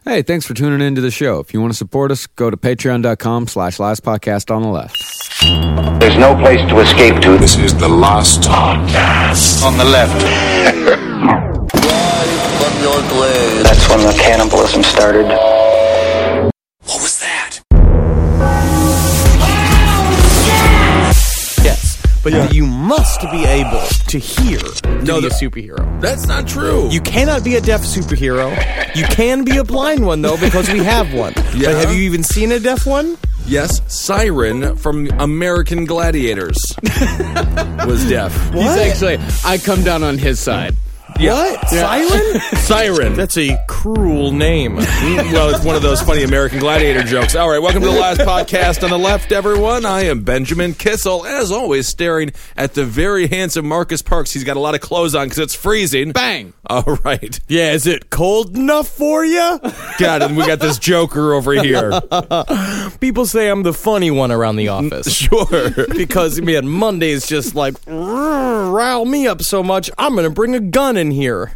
Hey, thanks for tuning into the show. If you want to support us, go to patreon.com/lastpodcast on the left. There's no place to escape to. This is the last podcast On the left. That's when the cannibalism started. What was that? Yes, but you must be able to hear to be a superhero. That's not true. You cannot be a deaf superhero. You can be a blind one, though, because we have one. Yeah. But have you even seen a deaf one? Yes, Siren from American Gladiators was deaf. He's actually, I come down on his side. What? Siren? Siren. That's a cruel name. Well, it's one of those funny American Gladiator jokes. All right, welcome to the last podcast on the left, everyone. I am Benjamin Kissel, as always, staring at the very handsome Marcus Parks. He's got a lot of clothes on because it's freezing. Bang! All right. Yeah, is it cold enough for you? God, and we got this Joker over here. People say I'm the funny one around the office. Sure. Because, man, Monday's just like, rile me up so much, I'm going to bring a gun in here.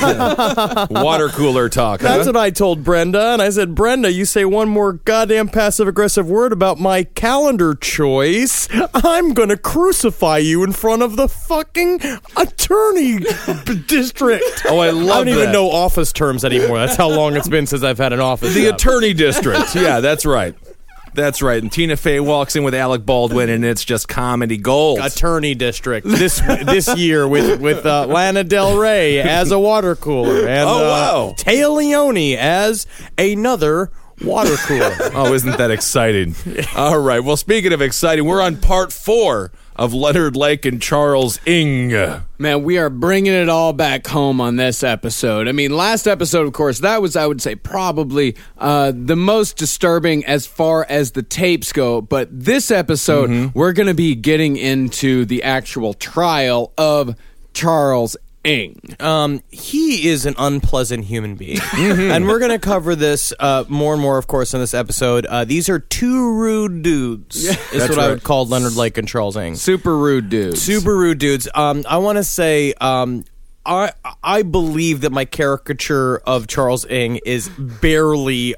Water cooler talk, That's huh? what I told Brenda, and I said, Brenda, you say one more goddamn passive-aggressive word about my calendar choice, I'm gonna crucify you in front of the fucking attorney district. Oh, I love I don't even that. know office terms anymore. That's how long it's been since I've had an office The job. attorney district. Yeah, that's right. That's right. And Tina Fey walks in with Alec Baldwin, and it's just comedy gold. Attorney district this year with Lana Del Rey as a water cooler and wow. Téa Leoni as another water cooler. Oh, isn't that exciting? All right. Well, speaking of exciting, we're on part 4 of Leonard Lake and Charles Ng. Man, we are bringing it all back home on this episode. I mean, last episode, of course, that was, I would say, probably the most disturbing as far as the tapes go. But this episode, we're going to be getting into the actual trial of Charles Ng. He is an unpleasant human being. And we're going to cover this more and more, of course, in this episode. These are two rude dudes, is what I would call Leonard Lake and Charles Ng. Super rude dudes. Super rude dudes. I want to say... I believe that my caricature of Charles Ng is barely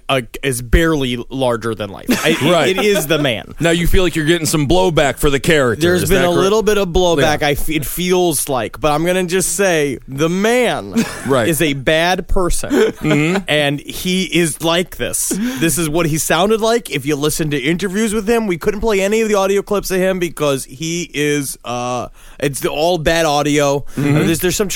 larger than life. Right. It is the man. Now you feel like you're getting some blowback for the character. There's Is been that a correct? little bit of blowback, Yeah. it feels like, but I'm going to just say the man Right. is a bad person, and he is like this. This is what he sounded like. If you listen to interviews with him, we couldn't play any of the audio clips of him because he is, it's all bad audio. There's some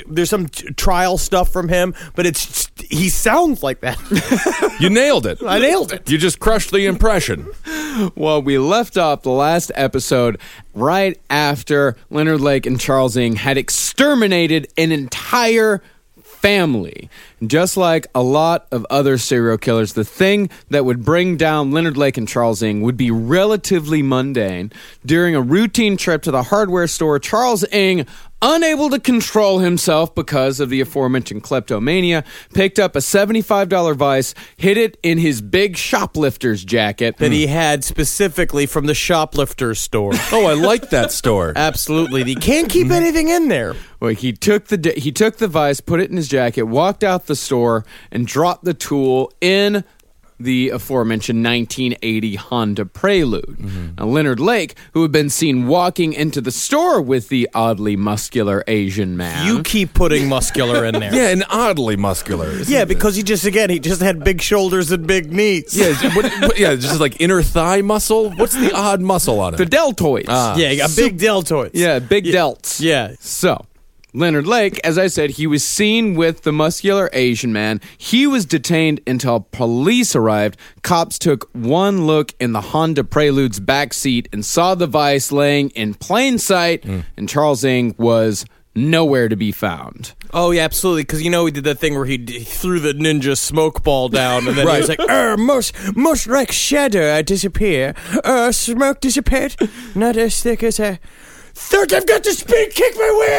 trial stuff from him, but he sounds like that. You nailed it. I nailed it. You just crushed the impression. Well, we left off the last episode right after Leonard Lake and Charles Ng had exterminated an entire family. Just like a lot of other serial killers, the thing that would bring down Leonard Lake and Charles Ng would be relatively mundane. During a routine trip to the hardware store, Charles Ng, unable to control himself because of the aforementioned kleptomania, picked up a $75 vice, hid it in his big shoplifter's jacket That he had specifically from the shoplifter's store. Oh, I like that store. Absolutely. He can't keep anything in there. Well, he took the vice, put it in his jacket, walked out the store, and dropped the tool in the aforementioned 1980 Honda Prelude. Now, Leonard Lake, who had been seen walking into the store with the oddly muscular Asian man. You keep putting muscular in there. Yeah, and oddly muscular. Yeah, because he just had big shoulders and big knees. Yeah, just like inner thigh muscle. What's the odd muscle on it? the deltoids. Yeah, you got big deltoids. Yeah, big delts. Yeah. So, Leonard Lake, as I said, he was seen with the muscular Asian man. He was detained until police arrived. Cops took one look in the Honda Prelude's backseat and saw the vice laying in plain sight, and Charles Ng was nowhere to be found. Oh, yeah, absolutely. Because, he did that thing where he threw the ninja smoke ball down, and then he was like, most like shadow disappear. Smoke disappeared. Not as thick as a Third, I've got to spin kick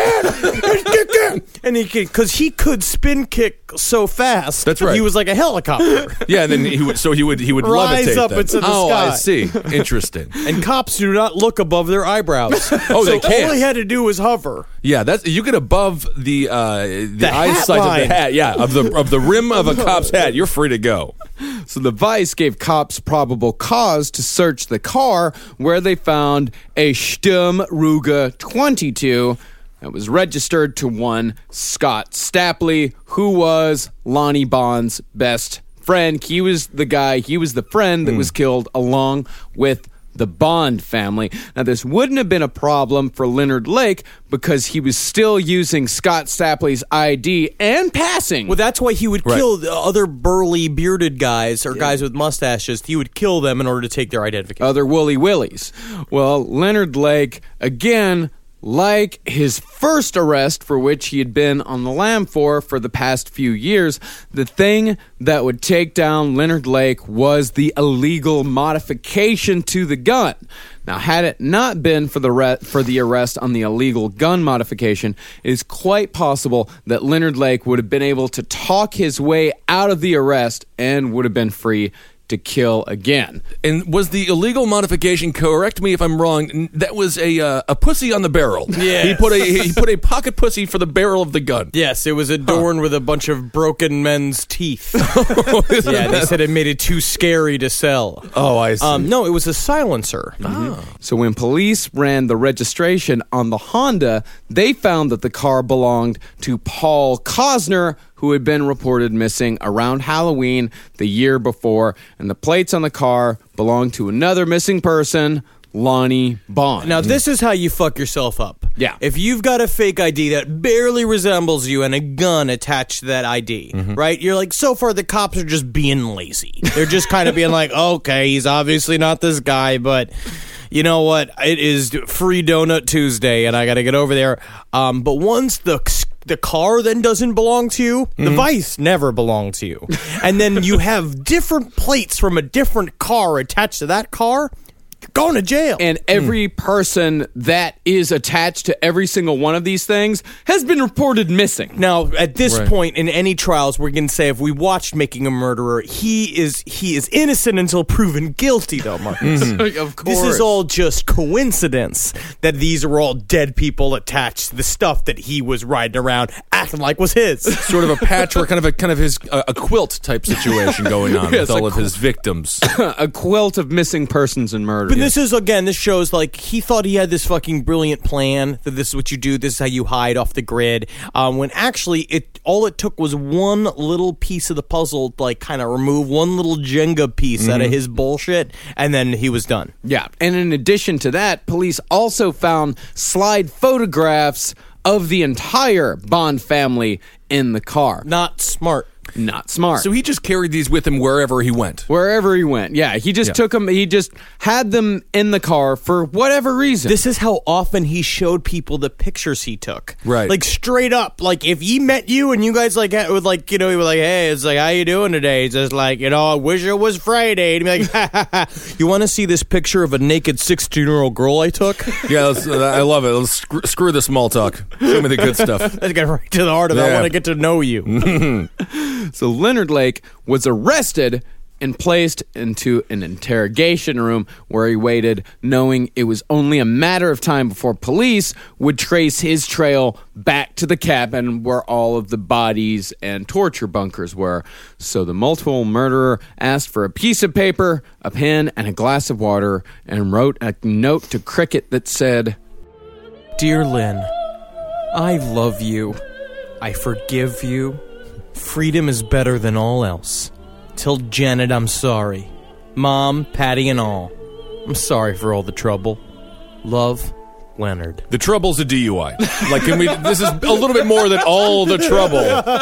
my way. And because he could spin kick so fast. That's right. He was like a helicopter. Yeah, and then he would Rise levitate up them. into the Oh, sky. I see. Interesting. And cops do not look above their eyebrows. Oh, they So can't. all he had to do was hover. Yeah, that's you get above the hat eyesight of line. the hat. Yeah, of the rim of a cop's hat. You're free to go. So the Vice gave cops probable cause to search the car, where they found a Sturm Ruger 22 that was registered to one Scott Stapley, who was Lonnie Bond's best friend. He was the friend that was killed along with the Bond family. Now, this wouldn't have been a problem for Leonard Lake because he was still using Scott Stapley's ID and passing. Well, that's why he would kill the other burly bearded guys or guys with mustaches. He would kill them in order to take their identification. Other Woolly Willies. Well, Leonard Lake, again, like his first arrest, for which he had been on the lam for the past few years, the thing that would take down Leonard Lake was the illegal modification to the gun. Now, had it not been for the arrest on the illegal gun modification, it is quite possible that Leonard Lake would have been able to talk his way out of the arrest and would have been free to kill again. And was the illegal modification, correct me if I'm wrong, that was a pussy on the barrel. Yes. He put a pocket pussy for the barrel of the gun. Yes, it was adorned with a bunch of broken men's teeth. Yeah, they said it made it too scary to sell. Oh, I see. No, it was a silencer. So when police ran the registration on the Honda, they found that the car belonged to Paul Cosner, who had been reported missing around Halloween the year before, and the plates on the car belonged to another missing person, Lonnie Bond. Now, this is how you fuck yourself up. Yeah. If you've got a fake ID that barely resembles you and a gun attached to that ID, right? You're like, so far the cops are just being lazy. They're just kind of being like, okay, he's obviously not this guy, but you know what? It is Free Donut Tuesday, and I got to get over there. But once the car then doesn't belong to you, the Vice never belonged to you. And then you have different plates from a different car attached to that car, you're going to jail. And every person that is attached to every single one of these things has been reported missing. Now, at this point in any trials, we're going to say if we watched Making a Murderer, he is innocent until proven guilty, though, Marcus. Of course. This is all just coincidence that these are all dead people attached to the stuff that he was riding around acting like was his. Sort of a patchwork, kind of his a quilt type situation going on with all of his victims. a quilt of missing persons and murder. But this shows like he thought he had this fucking brilliant plan that this is what you do, this is how you hide off the grid. When actually all it took was one little piece of the puzzle, like kind of remove one little Jenga piece out of his bullshit, and then he was done. Yeah, and in addition to that, police also found slide photographs of the entire Bond family in the car. Not smart. Not smart. So he just carried these with him wherever he went. Wherever he went. Yeah, he just took them, he just had them in the car for whatever reason. This is how often he showed people the pictures he took. Right. Like straight up. Like if he met you and you guys like would like, you know, he was like, hey, it's like, how you doing today? He's just like, you know, I wish it was Friday. And he'd be like, ha, ha, ha. You want to see this picture of a naked 16-year-old girl I took? Yeah, I love it. Let's screw the small talk. Show me the good stuff. Let's get right to the heart of it. I Yeah. want to get to know you. So Leonard Lake was arrested and placed into an interrogation room where he waited, knowing it was only a matter of time before police would trace his trail back to the cabin where all of the bodies and torture bunkers were. So the multiple murderer asked for a piece of paper, a pen, and a glass of water, and wrote a note to Cricket that said, Dear Lynn, I love you. I forgive you. Freedom is better than all else. Tell Janet I'm sorry. Mom, Patty, and all. I'm sorry for all the trouble. Love, Leonard. The trouble's a DUI. Like, this is a little bit more than all the trouble.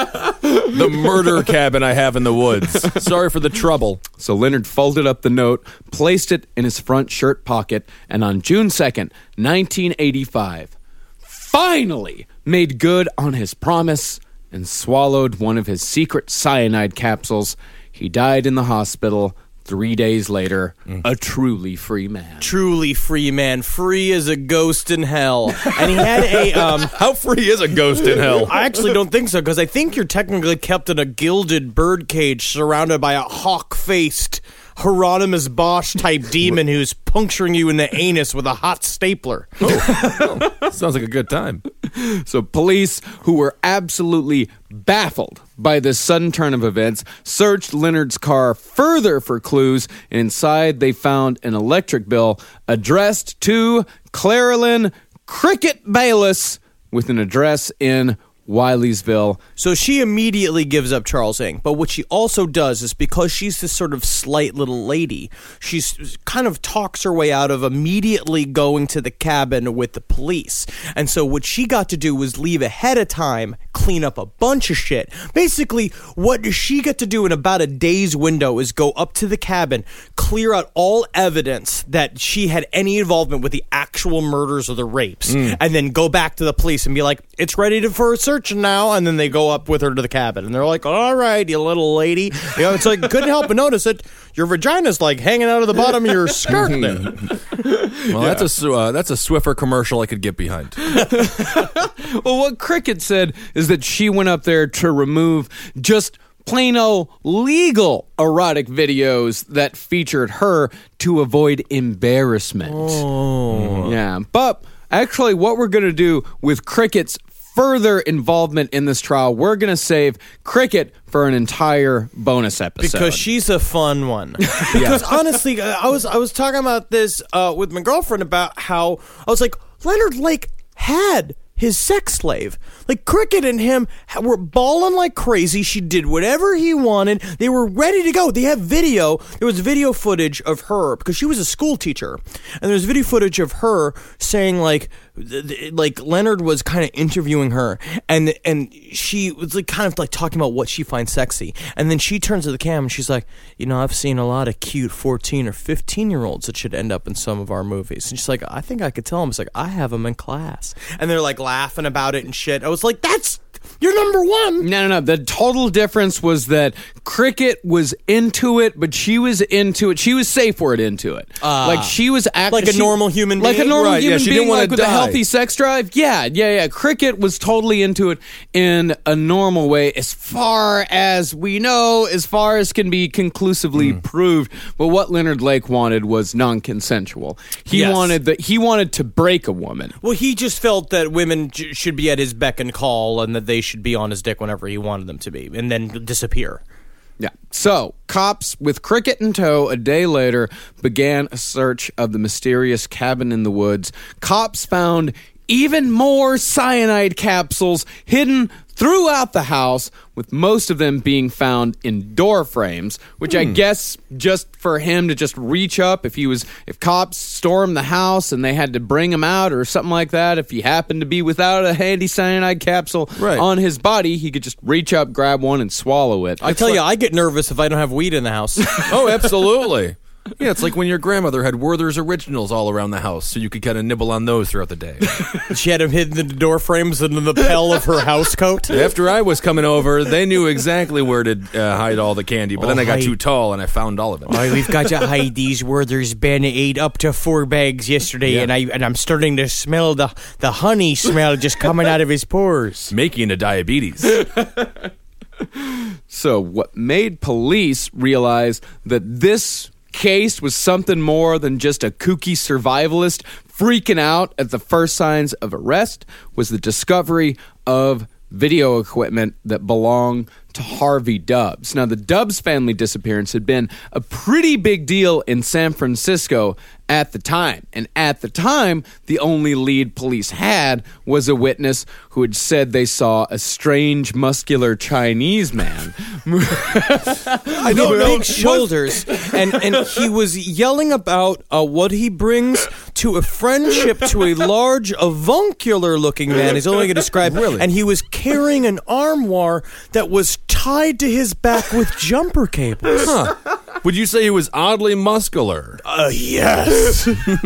The murder cabin I have in the woods. Sorry for the trouble. So Leonard folded up the note, placed it in his front shirt pocket, and on June 2nd, 1985, finally made good on his promise and swallowed one of his secret cyanide capsules. He died in the hospital 3 days later, a truly free man. Truly free man, free as a ghost in hell. And he had a How free is a ghost in hell? I actually don't think so, because I think you're technically kept in a gilded birdcage surrounded by a hawk-faced Hieronymus Bosch type demon who's puncturing you in the anus with a hot stapler. Sounds like a good time. So police, who were absolutely baffled by this sudden turn of events, searched Leonard's car further for clues, and inside they found an electric bill addressed to Claralyn Cricket Bayless with an address in Wileysville. So she immediately gives up Charles Ng, but what she also does is, because she's this sort of slight little lady, she's kind of talks her way out of immediately going to the cabin with the police. And so what she got to do was leave ahead of time, clean up a bunch of shit. Basically, what she got to do in about a day's window is go up to the cabin, clear out all evidence that she had any involvement with the actual murders or the rapes, and then go back to the police and be like, it's ready for a search now. And then they go up with her to the cabin, and they're like, all right, you little lady. You know, it's like, couldn't help but notice it. Your vagina's like hanging out of the bottom of your skirt there. Well, that's a Swiffer commercial I could get behind. Well, what Cricket said is that she went up there to remove just plain old legal erotic videos that featured her to avoid embarrassment. Oh. Yeah. But actually, what we're going to do with Cricket's further involvement in this trial, we're going to save Cricket for an entire bonus episode. Because she's a fun one. Because honestly, I was talking about this with my girlfriend about how I was like, Leonard Lake had his sex slave. Like, Cricket and him were balling like crazy. She did whatever he wanted. They were ready to go. They have video. There was video footage of her, because she was a school teacher. And there was video footage of her saying, like Leonard was kind of interviewing her, and she was like kind of like talking about what she finds sexy. And then she turns to the cam and she's like, you know, I've seen a lot of cute 14 or 15-year-olds that should end up in some of our movies. And she's like, I think I could tell them. It's like, I have them in class. And they're like laughing about it and shit. I was like, you're number one. No. The total difference was that Cricket was into it, but she was into it. She was safe word into it. Like, she was like a normal human being. Like a normal human she being, didn't want like to with die. a healthy sex drive. Yeah. Cricket was totally into it in a normal way, as far as we know, as far as can be conclusively proved. But what Leonard Lake wanted was non-consensual. He wanted to break a woman. Well, he just felt that women should be at his beck and call, and that they should be on his dick whenever he wanted them to be, and then disappear. Yeah. So, cops with Cricket in tow a day later began a search of the mysterious cabin in the woods. Cops found even more cyanide capsules hidden throughout the house, with most of them being found in door frames, which I guess just for him to just reach up if cops stormed the house and they had to bring him out or something like that, if he happened to be without a handy cyanide capsule on his body, he could just reach up, grab one, and swallow it. I tell you, I get nervous if I don't have weed in the house. Oh, absolutely. Yeah, it's like when your grandmother had Werther's Originals all around the house, so you could kind of nibble on those throughout the day. She had them hidden in the door frames and in the lapel of her house coat. After I was coming over, they knew exactly where to hide all the candy, but then I got too tall and I found all of it. Oh, we've got to hide these Werther's. Ben ate up to 4 bags yesterday, and I'm starting to smell the honey smell just coming out of his pores. Making a diabetes. So what made police realize that this case was something more than just a kooky survivalist freaking out at the first signs of arrest was the discovery of video equipment that belonged to Harvey Dubs. Now, the Dubs family disappearance had been a pretty big deal in San Francisco at the time. And at the time, the only lead police had was a witness who had said they saw a strange, muscular Chinese man. I don't know. Big shoulders. And he was yelling about what he brings to a friendship to a large, avuncular-looking man. He's only going to describe. Really? And he was carrying an armoire that was tied to his back with jumper cables. Huh. Would you say he was oddly muscular? Yes.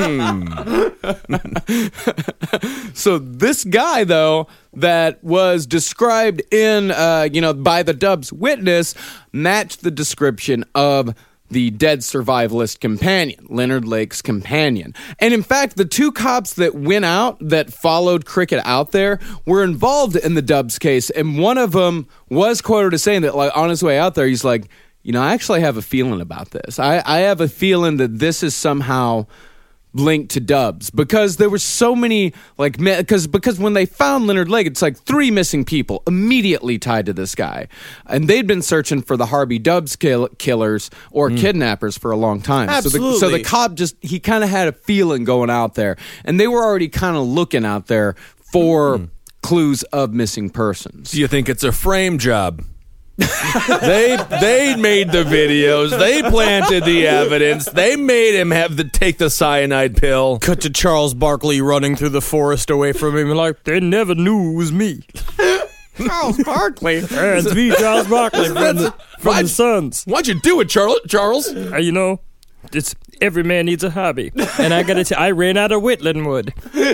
So this guy, though, that was described in, by the Dubs witness, matched the description of the dead survivalist companion, Leonard Lake's companion. And in fact, the two cops that went out, that followed Cricket out there, were involved in the Dubs case. And one of them was quoted as saying that, like, on his way out there, he's like, you know, I actually have a feeling about this. I have a feeling that this is somehow linked to Dubs, because there were so many, like, because when they found Leonard Lake, it's like 3 missing people immediately tied to this guy, and they'd been searching for the Harvey Dubs killers or kidnappers for a long time. Absolutely. So the cop he kind of had a feeling going out there, and they were already kind of looking out there for clues of missing persons. Do you think it's a frame job? They made the videos. They planted the evidence. They made him take the cyanide pill. Cut to Charles Barkley running through the forest away from him, like, they never knew it was me. Charles Barkley. It's me, Charles Barkley, from the Suns. Why'd you do it, Charles? You know, it's every man needs a hobby, and I gotta I ran out of whittling wood.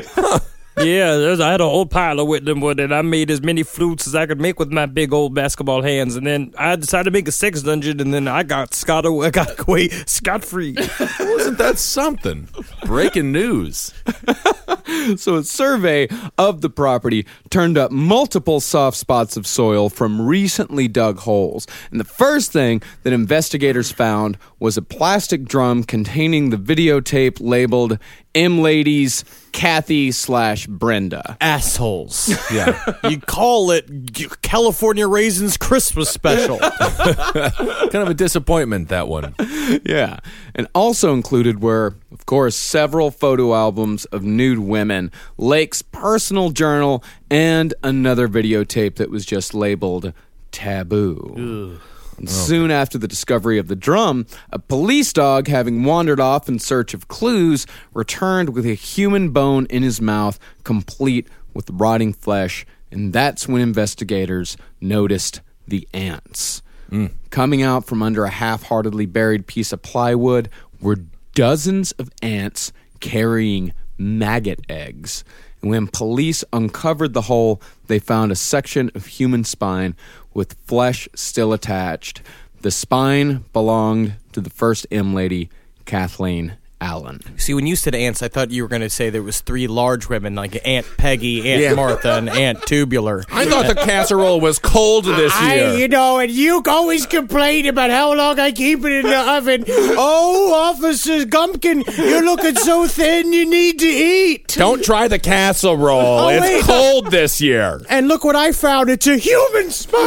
Yeah, I had a whole pile of whittling wood, and I made as many flutes as I could make with my big old basketball hands. And then I decided to make a sex dungeon, and then I got away scot-free. Wasn't that something? Breaking news. So a survey of the property turned up multiple soft spots of soil from recently dug holes. And the first thing that investigators found was a plastic drum containing the videotape labeled M-Ladies Kathy/Brenda. Assholes. Yeah. You call it California Raisins Christmas Special. Kind of a disappointment, that one. Yeah. And also included were, of course, several photo albums of nude women, Lake's personal journal, and another videotape that was just labeled Taboo. And soon after the discovery of the drum, a police dog, having wandered off in search of clues, returned with a human bone in his mouth, complete with rotting flesh. And that's when investigators noticed the ants. Coming out from under a half-heartedly buried piece of plywood were dozens of ants carrying maggot eggs. And when police uncovered the hole, they found a section of human spine with flesh still attached. The spine belonged to the first M-Lady, Kathleen Allen. See, when you said ants, I thought you were going to say there was 3 large women, like Aunt Peggy, Aunt Martha, and Aunt Tubular. I thought the casserole was cold this year. And you always complain about how long I keep it in the oven. Oh, Officer Gumpkin, you're looking so thin, you need to eat. Don't try the casserole. It's cold this year. And look what I found. It's a human spine.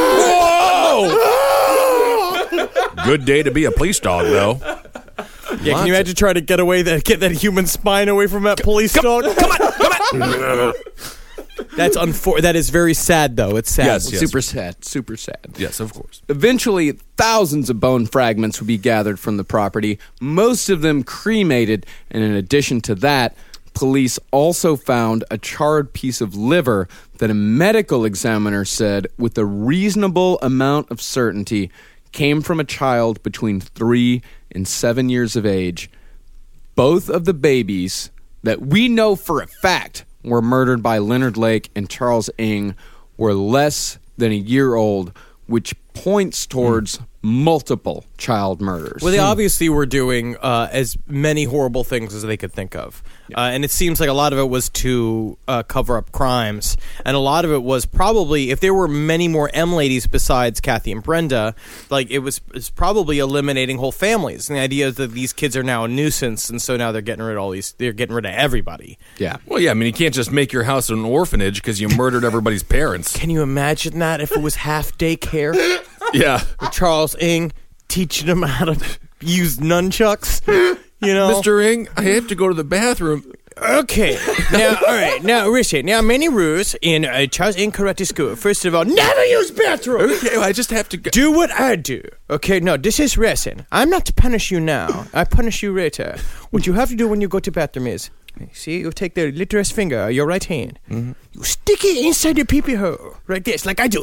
Whoa! Good day to be a police dog, though. Yeah, can you imagine trying to get that human spine away from that police dog? Come on! That is very sad, though. It's sad. Yes. Super sad. Yes, of course. Eventually, thousands of bone fragments would be gathered from the property, most of them cremated, and in addition to that, police also found a charred piece of liver that a medical examiner said, with a reasonable amount of certainty, came from a child between 3 and 7 years of age. Both of the babies that we know for a fact were murdered by Leonard Lake and Charles Ng were less than a year old, which points towards multiple child murders. Well, they obviously were doing as many horrible things as they could think of. And it seems like a lot of it was to cover up crimes. And a lot of it was probably, if there were many more M-Ladies besides Kathy and Brenda, like it's probably eliminating whole families. And the idea is that these kids are now a nuisance, and so now they're getting rid of everybody. Yeah. Well, yeah, I mean, you can't just make your house an orphanage because you murdered everybody's parents. Can you imagine that if it was half-day care? Yeah. With Charles Ng teaching them how to use nunchucks, you know? Mr. Ng, I have to go to the bathroom. Okay. Now, all right. Now, Rishi, many rules in Charles Ng Karate School. First of all, never use bathroom. Okay, well, I just have to go. Do what I do. Okay, no, this is lesson. I'm not to punish you now. I punish you later. What you have to do when you go to bathroom is, see, you take the littlest finger, your right hand. Mm-hmm. You stick it inside your pee-pee hole. Like this, like I do.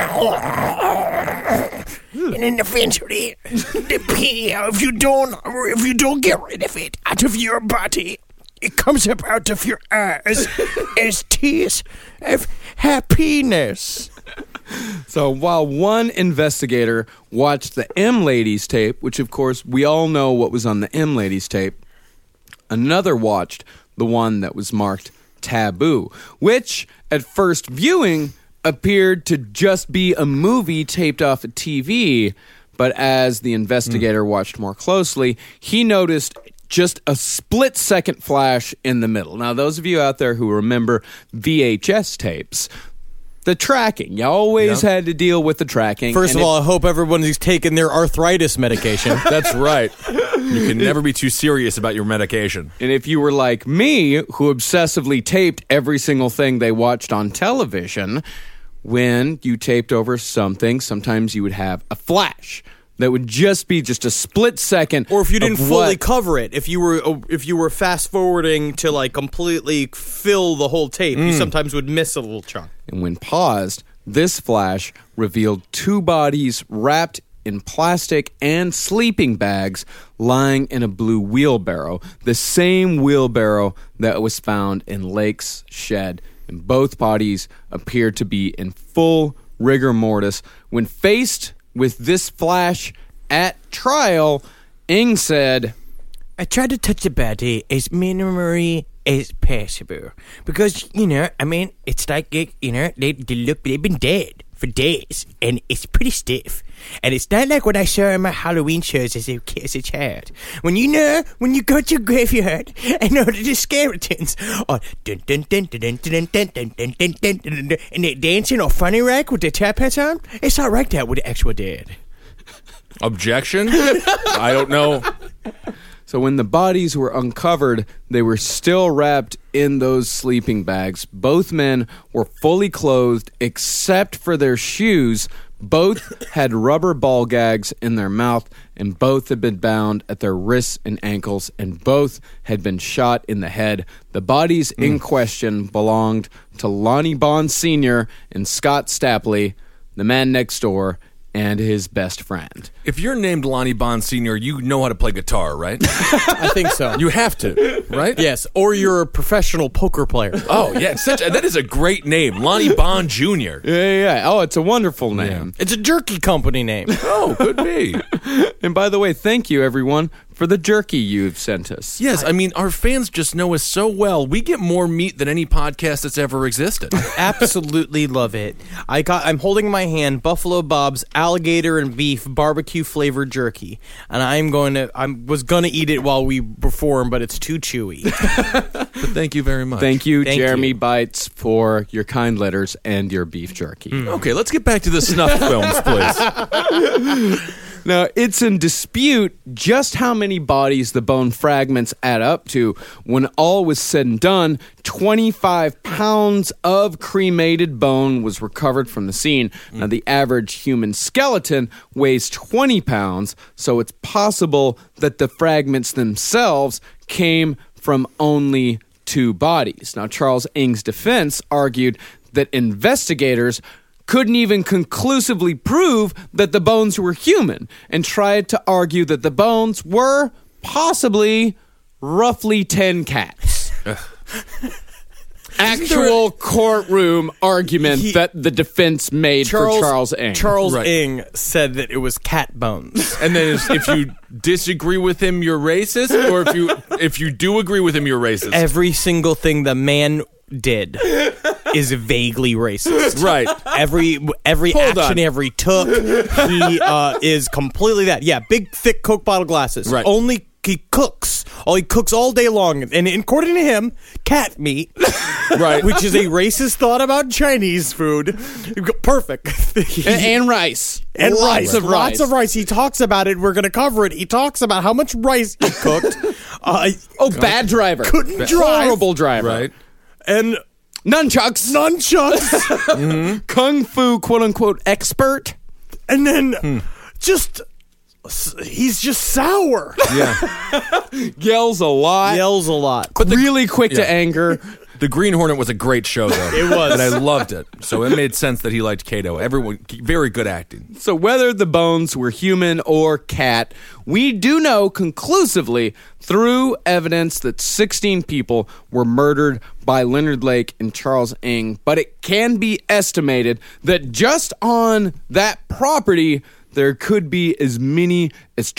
And then eventually, the pee, if you don't get rid of it out of your body, it comes up out of your eyes as tears of happiness. So while one investigator watched the M Ladies tape, which of course we all know what was on the M Ladies tape, another watched the one that was marked taboo, which at first viewing appeared to just be a movie taped off a TV, but as the investigator watched more closely, he noticed just a split-second flash in the middle. Now, those of you out there who remember VHS tapes, the tracking. You always had to deal with the tracking. First of all, I hope everyone's taking their arthritis medication. That's right. You can never be too serious about your medication. And if you were like me, who obsessively taped every single thing they watched on television, when you taped over something, sometimes you would have a flash that would just be just a split second. Or if you didn't fully cover it, if you were fast forwarding to like completely fill the whole tape, you sometimes would miss a little chunk. And when paused, this flash revealed two bodies wrapped in plastic and sleeping bags lying in a blue wheelbarrow, the same wheelbarrow that was found in Lake's shed. And both bodies appeared to be in full rigor mortis. When faced with this flash at trial, Ng said, I tried to touch the body as minimally as possible. Because, it's like, they've been dead for days. And it's pretty stiff. And it's not like what I saw in my Halloween shows as a child. When you go to a graveyard and all the skeletons are dun dun dun dun dun dun dun dun dun dun dun dun, and they're dancing on funny rack with their top hats on, it's not like that with the actual dead. Objection? I don't know. So when the bodies were uncovered, they were still wrapped in those sleeping bags. Both men were fully clothed except for their shoes. Both had rubber ball gags in their mouth, and both had been bound at their wrists and ankles, and both had been shot in the head. The bodies in question belonged to Lonnie Bond Sr. and Scott Stapley, the man next door, and his best friend. If you're named Lonnie Bond Sr., you know how to play guitar, right? I think so. You have to, right? Yes, or you're a professional poker player. Oh, yeah. That is a great name. Lonnie Bond Jr. Yeah. Oh, it's a wonderful name. It's a jerky company name. Oh, could be. And by the way, thank you, everyone, for the jerky you've sent us. Yes, I mean, our fans just know us so well. We get more meat than any podcast that's ever existed. Absolutely love it. I'm holding in my hand Buffalo Bob's alligator and beef barbecue flavored jerky, and I was gonna eat it while we perform, but it's too chewy. But thank you very much. Thank you, Thank Jeremy you. Bites, for your kind letters and your beef jerky. Okay, let's get back to the snuff films, please. Now, it's in dispute just how many bodies the bone fragments add up to. When all was said and done, 25 pounds of cremated bone was recovered from the scene. Now, the average human skeleton weighs 20 pounds, so it's possible that the fragments themselves came from only two bodies. Now, Charles Ng's defense argued that investigators couldn't even conclusively prove that the bones were human, and tried to argue that the bones were possibly roughly 10 cats. Actual courtroom argument that the defense made for Charles Ng. Charles Ng said that it was cat bones. And then if you disagree with him, you're racist? Or if you do agree with him, you're racist? Every single thing the man did is vaguely racist. Right. Every Hold action on. he took, he is completely that. Yeah, big, thick Coke bottle glasses. Right. Only he cooks. He cooks all day long. And according to him, cat meat, Right. which is a racist thought about Chinese food. Perfect. And rice. And Lots of rice. Lots of rice. He talks about it. We're going to cover it. He talks about how much rice he cooked. Bad driver. Couldn't drive. Horrible driver. Right. And Nunchucks. Kung fu, quote-unquote, expert. And then he's just sour. Yeah. Yells a lot. Yells a lot. But really quick to anger. The Green Hornet was a great show, though. It was. And I loved it. So it made sense that he liked Kato. Everyone, very good acting. So whether the bones were human or cat, we do know conclusively through evidence that 16 people were murdered by Leonard Lake and Charles Ng, but it can be estimated that just on that property, there could be as many as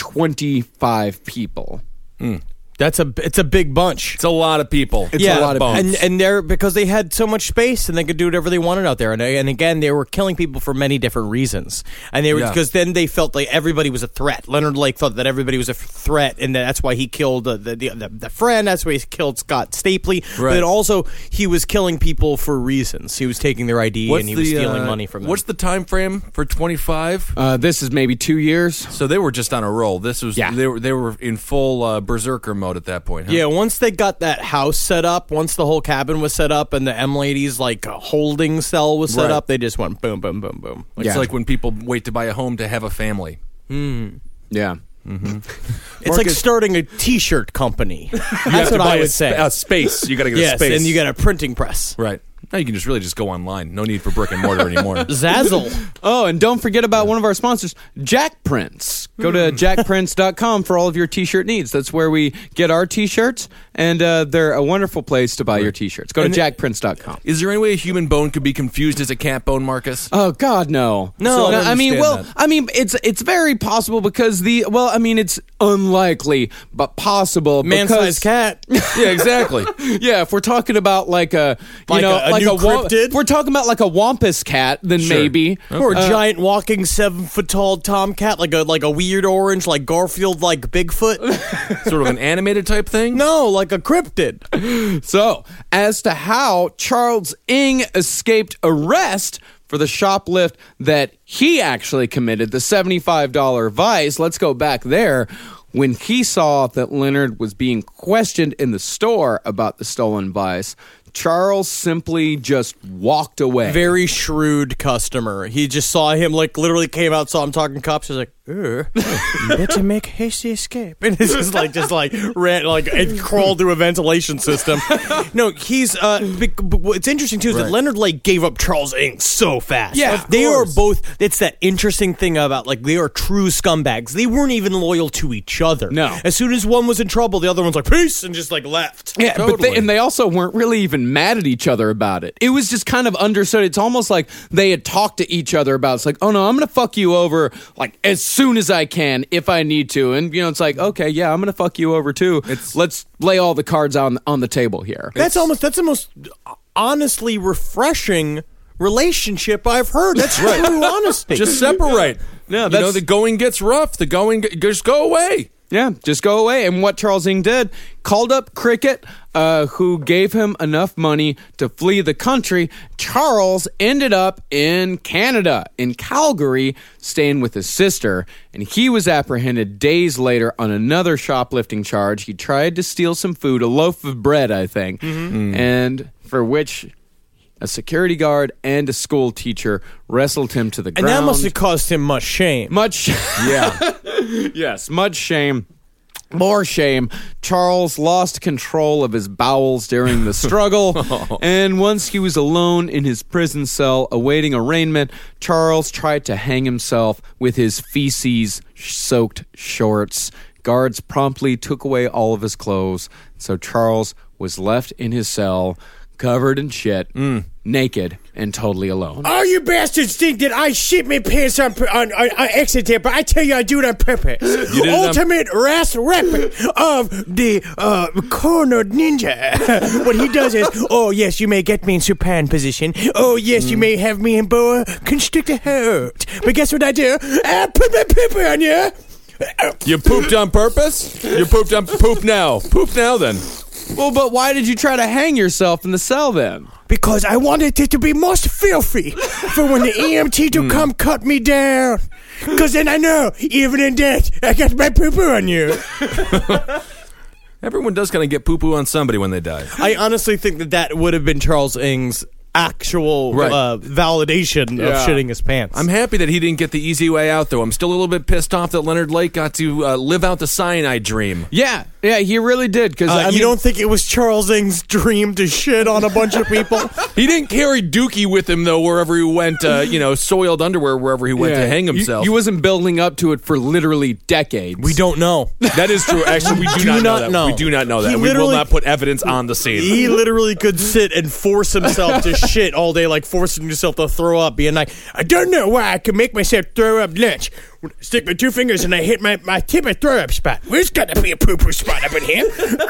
25 people. It's a big bunch. It's a lot of people. It's a lot of bones. and they're because they had so much space and they could do whatever they wanted out there. And again, they were killing people for many different reasons. And they were because then they felt like everybody was a threat. Leonard Lake thought that everybody was a threat, and that's why he killed the friend. That's why he killed Scott Stapley. Right. But then also he was killing people for reasons. He was taking their ID and he was stealing money from them. What's the time frame for 25? This is maybe 2 years. So they were just on a roll. This was they were in full berserker mode at that point. Huh? Yeah, once they got that house set up, once the whole cabin was set up and the M Ladies holding cell was set up, they just went boom, boom, boom, boom. It's like when people wait to buy a home to have a family. Yeah. It's like starting a T-shirt company. That's what I would say. Space. You got to get a space. And you got a printing press. Right. Now you can just go online. No need for brick and mortar anymore. Zazzle. Oh, and don't forget about one of our sponsors, Jack Prints. Go to jackprints.com for all of your T-shirt needs. That's where we get our T-shirts, and they're a wonderful place to buy your T-shirts. Go to jackprints.com. Is there any way a human bone could be confused as a cat bone, Marcus? Oh God, no. No, I I mean, understand that. it's very possible because it's unlikely, but possible. Man-sized cat. Yeah, exactly. Yeah, if we're talking about like a new cryptid? if we're talking about like a wampus cat, then maybe. Or a giant walking 7-foot-tall tomcat, like a weird orange, like Garfield, like Bigfoot. Sort of an animated type thing? No, like a cryptid. So, as to how Charles Ng escaped arrest for the shoplift that he actually committed, the $75 vice, let's go back there. When he saw that Leonard was being questioned in the store about the stolen vice, Charles simply just walked away. Very shrewd customer. He just saw him, literally came out, saw him talking to cops. He was like, better make hasty escape. And this is ran, it crawled through a ventilation system. No, he's, what's interesting too is that Leonard Lake gave up Charles Ng so fast. Yeah, they are both, it's that interesting thing about, they are true scumbags. They weren't even loyal to each other. No. As soon as one was in trouble, the other one's like, peace, and just left. Yeah, Totally. but they also weren't really even mad at each other about it. It was just kind of understood. It's almost like they had talked to each other about, it's like, oh no, I'm going to fuck you over as soon as I can if I need to. And it's like, okay, yeah, I'm going to fuck you over too. Let's lay all the cards on the table here. That's the most honestly refreshing relationship I've heard. That's true honesty. Just separate. Yeah, the going gets rough. Just go away. Yeah, just go away. And what Charles Ng did, called up Cricket, who gave him enough money to flee the country. Charles ended up in Canada, in Calgary, staying with his sister. And he was apprehended days later on another shoplifting charge. He tried to steal some food, a loaf of bread, I think, and for which a security guard and a school teacher wrestled him to the ground. And that must have caused him much shame. Yeah. Yes, much shame. More shame. Charles lost control of his bowels during the struggle, and once he was alone in his prison cell awaiting arraignment, Charles tried to hang himself with his feces-soaked shorts. Guards promptly took away all of his clothes, so Charles was left in his cell, covered in shit, naked, and totally alone. All you bastards think that I shit my pants on accident, but I tell you I do it on purpose. Ultimate Ras Rapper of the cornered ninja. What he does is, oh yes, you may get me in supine position. Oh yes, you may have me in boa constrictor hurt. But guess what I do? I put my pepper on you. You pooped on purpose? You pooped on poop now. Poop now then. Well, but why did you try to hang yourself in the cell then? Because I wanted it to be most filthy for when the EMT to come cut me down. Because then I know, even in death, I got my poo-poo on you. Everyone does kind of get poo-poo on somebody when they die. I honestly think that would have been Charles Ng's actual validation of shitting his pants. I'm happy that he didn't get the easy way out, though. I'm still a little bit pissed off that Leonard Lake got to live out the cyanide dream. Yeah, Yeah, he really did. Because you don't think it was Charles Ng's dream to shit on a bunch of people? He didn't carry Dookie with him, though, wherever he went, soiled underwear wherever he went to hang himself. He wasn't building up to it for literally decades. We don't know. That is true. Actually, we do not know that. We do not know that. We will not put evidence on the scene. He literally could sit and force himself to shit all day, like forcing himself to throw up, being like, I don't know why I can make myself throw up lunch. Stick my 2 fingers and I hit my tip of throw up spot. There's got to be a poo-poo spot up in here.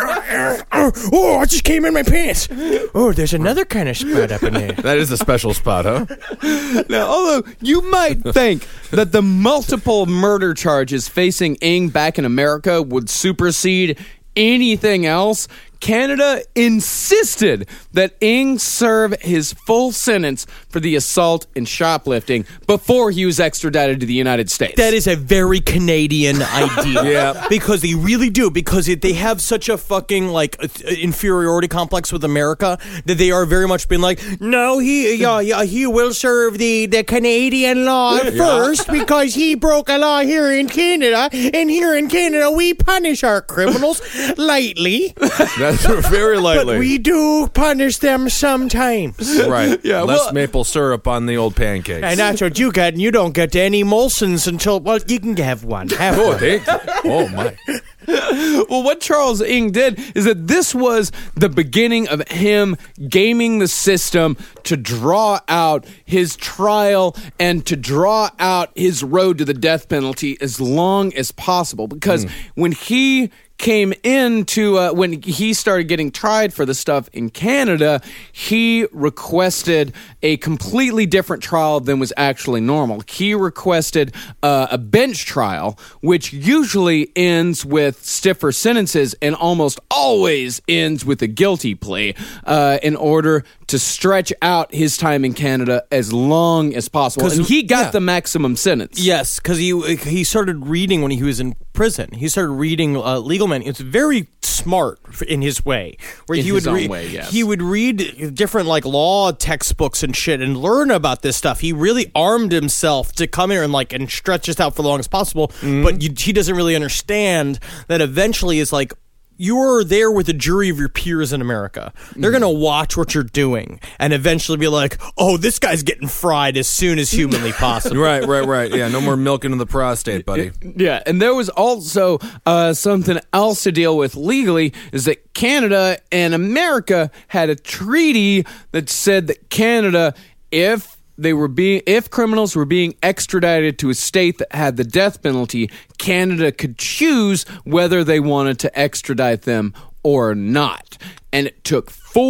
Oh, I just came in my pants. Oh, there's another kind of spot up in there. That is a special spot, huh? Now, although you might think that the multiple murder charges facing Ng back in America would supersede anything else, Canada insisted that Ng serve his full sentence for the assault and shoplifting before he was extradited to the United States. That is a very Canadian idea. Yeah. Because they really do. Because they have such a fucking, inferiority complex with America that they are very much been like, no, he will serve the Canadian law first because he broke a law here in Canada. And here in Canada, we punish our criminals lightly. That's very lightly. But we do punish them sometimes. Right. Yeah, Less well- maple syrup on the old pancakes. And that's what you get, and you don't get any Molsons until, well, you can have one. Have Oh, one. thank you. Oh, my. Well, what Charles Ng did is that this was the beginning of him gaming the system to draw out his trial and to draw out his road to the death penalty as long as possible. Because when he came into when he started getting tried for the stuff in Canada, he requested a completely different trial than was actually normal. He requested a bench trial, which usually ends with stiffer sentences and almost always ends with a guilty plea in order to stretch out his time in Canada as long as possible. And he got the maximum sentence. Yes, because he started reading when he was in prison. He started reading legal men. It's very smart in his way, where In he his would own read. way, yes. He would read different law textbooks and shit and learn about this stuff. He really armed himself to come here and stretch this out for as long as possible. But he doesn't really understand that eventually is you're there with a jury of your peers in America. They're going to watch what you're doing and eventually be like, oh, this guy's getting fried as soon as humanly possible. Right. Yeah, no more milk into the prostate, buddy. Yeah, and there was also something else to deal with legally, is that Canada and America had a treaty that said that Canada, if criminals were being extradited to a state that had the death penalty, Canada could choose whether they wanted to extradite them or not. And it took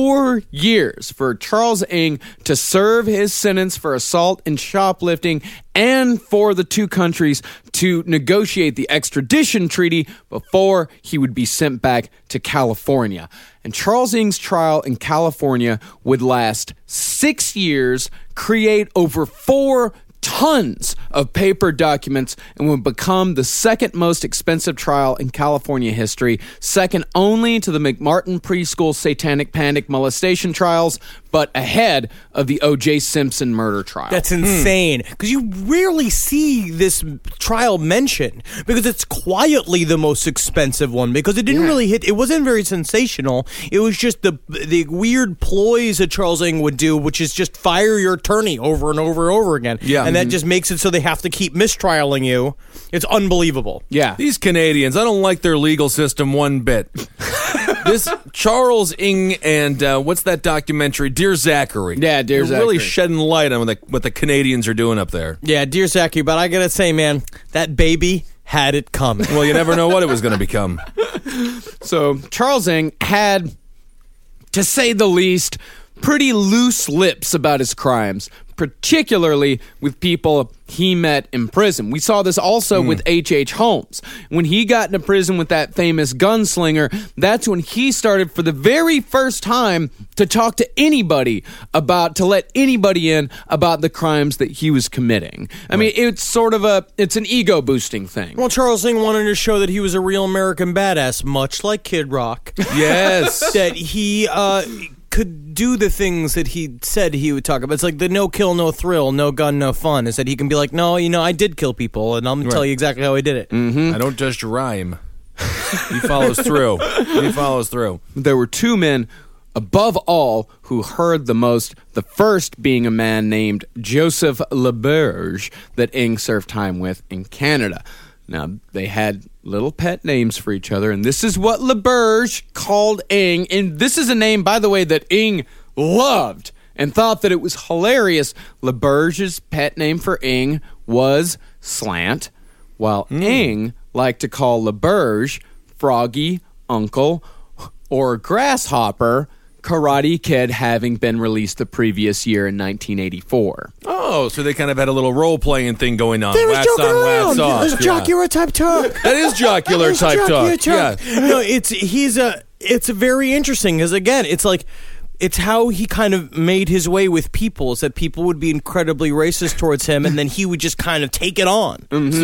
4 years for Charles Ng to serve his sentence for assault and shoplifting and for the two countries to negotiate the extradition treaty before he would be sent back to California. And Charles Ng's trial in California would last 6 years, create over 4 tons of paper documents, and would become the second most expensive trial in California history, second only to the McMartin preschool satanic panic molestation trials, but ahead of the O.J. Simpson murder trial. That's insane. Because you rarely see this trial mentioned, because it's quietly the most expensive one, because it didn't really hit. It wasn't very sensational. It was just the weird ploys that Charles Ng would do, which is just fire your attorney over and over and over again. Yeah. And that just makes it so they have to keep mistrialing you. It's unbelievable. Yeah. These Canadians, I don't like their legal system one bit. This Charles Ng and what's that documentary? Dear Zachary. Yeah, Dear They're really Zachary. shedding light on what the Canadians are doing up there. Yeah, dear Zachary, but I gotta say, man, that baby had it coming. Well, you never know what it was going to become. So Charles Ng had, to say the least, pretty loose lips about his crimes, particularly with people he met in prison. We saw this also with H.H. Holmes. When he got into prison with that famous gunslinger, that's when he started for the very first time to talk to anybody to let anybody in about the crimes that he was committing. I mean, it's sort of it's an ego boosting thing. Well, Charles Ng wanted to show that he was a real American badass, much like Kid Rock. Yes. That he could do the things that he said he would talk about. It's like the no kill, no thrill, no gun, no fun. Is that he can be like, no, I did kill people, and I'm going to tell you exactly how I did it. I don't just rhyme. He follows through. There were two men above all who heard the most, the first being a man named Joseph LeBurge that Ing served time with in Canada. Now, they had little pet names for each other, and this is what LeBurge called Ing, and this is a name, by the way, that Ing loved and thought that it was hilarious. LeBurge's pet name for Ing was Slant, while Ing liked to call LeBurge Froggy, Uncle, or Grasshopper, Karate Kid having been released the previous year in 1984. Oh, so they kind of had a little role-playing thing going on. They was Wax joking on, around. wax off. It was jocular type talk. That is jocular type talk. Yeah. No, it's very interesting because again, it's how he kind of made his way with people, is that people would be incredibly racist towards him, and then he would just kind of take it on.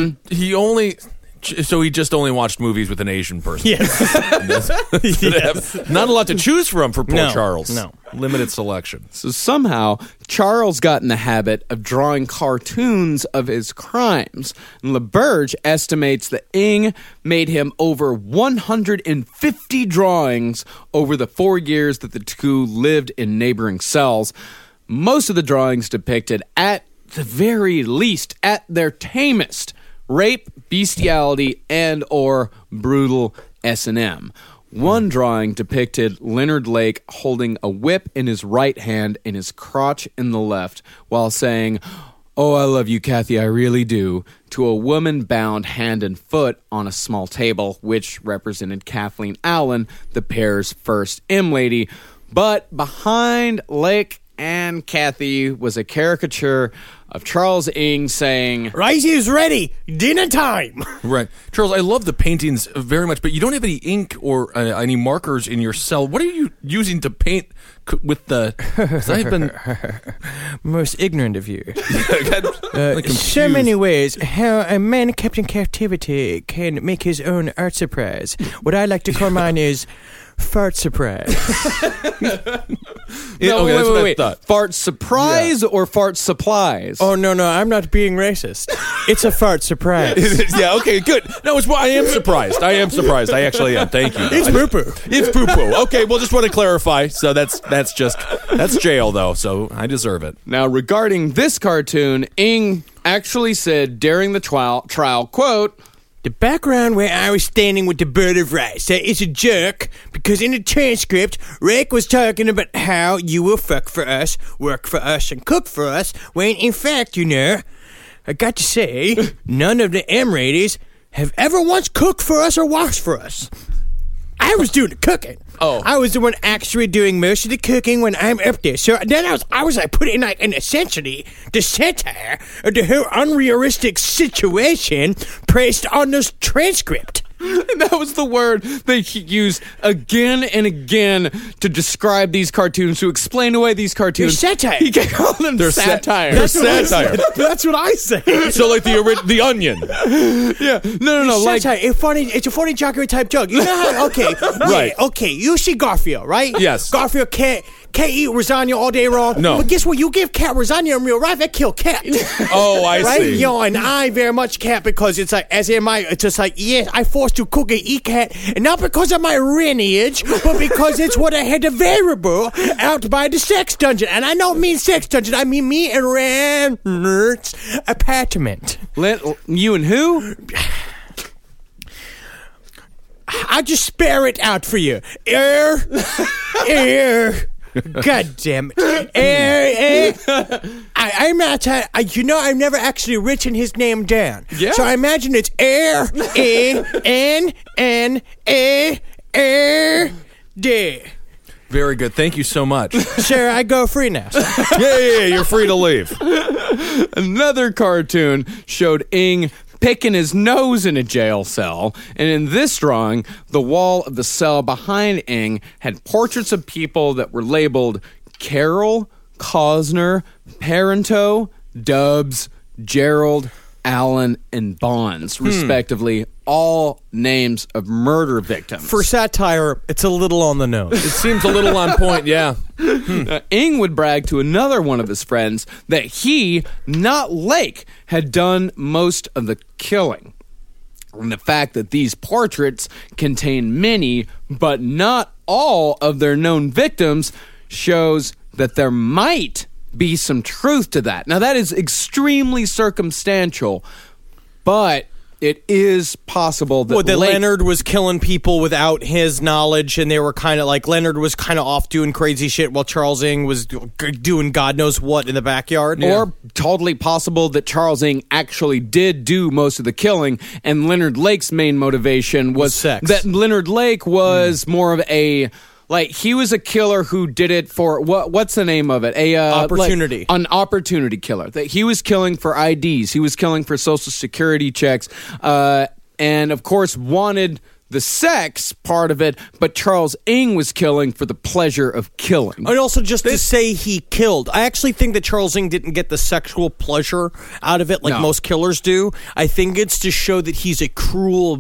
So he just only watched movies with an Asian person. Yes. Not a lot to choose from for poor Charles. No. Limited selection. So somehow, Charles got in the habit of drawing cartoons of his crimes. And LeBurge estimates that Ing made him over 150 drawings over the 4 years that the two lived in neighboring cells. Most of the drawings depicted, at the very least, at their tamest, rape, bestiality, and or brutal S&M. One drawing depicted Leonard Lake holding a whip in his right hand and his crotch in the left while saying, "Oh, I love you, Kathy, I really do," to a woman bound hand and foot on a small table, which represented Kathleen Allen, the pair's first M-Lady. But behind Lake and Kathy was a caricature of Charles Ing saying, "Rice is ready, dinner time." Right. Charles, I love the paintings very much, but you don't have any ink or any markers in your cell. What are you using to paint with the... 'cause I've been... Most ignorant of you. Like So many ways how a man kept in captivity can make his own art surprise. What I like to call mine is fart surprise. No, okay, that's what I wait. thought. Fart surprise or fart supplies? Oh, no, I'm not being racist. It's a fart surprise. Yeah, okay, good. No, I am surprised. I actually am. Thank you. It's poo-poo. It's poo-poo. Okay, well, just want to clarify. So that's jail, though, so I deserve it. Now, regarding this cartoon, Ing actually said during the trial, quote, The background where I was standing with the bird of rice is a joke because in the transcript, Rick was talking about how you will fuck for us, work for us, and cook for us, when in fact, you know, I got to say, none of the M-Radies have ever once cooked for us or washed for us. I was doing the cooking. Oh. I was the one actually doing most of the cooking when I'm up there. So then I was like putting like an essentially the satire of the whole unrealistic situation placed on this transcript. And that was the word they used again and again to describe these cartoons, to explain away these cartoons. They're satire. He called them satire. They're satire. That's what I say. So like the Onion. Yeah. No. Like, Satire. It's a funny jocular type joke. You know how? Okay. Right. Yeah, okay. You see Garfield, right? Yes. Garfield can't eat lasagna all day long. No. But guess what? You give cat lasagna in real life, that kill cat. Oh, I Right? see. You know, and I very much can't because it's like, as in my, it's just like, yes, I forced to cook and eat cat, and not because of my lineage, but because it's what I had to variable out by the sex dungeon. And I don't mean sex dungeon, I mean me and Rannert's apartment. you and who? I'll just spare it out for you. God damn it. I'm not, you know, I've never actually written his name down. Yeah. So I imagine it's D. Very good. Thank you so much. Sir, I go free now. Yeah, you're free to leave. Another cartoon showed Ing picking his nose in a jail cell, and in this drawing, the wall of the cell behind Ing had portraits of people that were labeled Carol, Cosner, Parento, Dubs, Gerald, Allen, and Bonds, respectively, all names of murder victims. For satire, it's a little on the nose. It seems a little on point, yeah. Ing would brag to another one of his friends that he, not Lake, had done most of the killing. And the fact that these portraits contain many, but not all of their known victims shows that there might be some truth to that. Now, that is extremely circumstantial, but it is possible that, Leonard was killing people without his knowledge, and they were kind of like, Leonard was kind of off doing crazy shit while Charles Ng was doing God knows what in the backyard. Or totally possible that Charles Ng actually did do most of the killing, and Leonard Lake's main motivation was sex. That Leonard Lake was more of a... Like, he was a killer who did it for, what's the name of it? Opportunity. An opportunity killer. That he was killing for IDs. He was killing for Social Security checks. And, of course, wanted the sex part of it, but Charles Ng was killing for the pleasure of killing. And also just to say he killed. I actually think that Charles Ng didn't get the sexual pleasure out of it like most killers do. I think it's to show that he's a cruel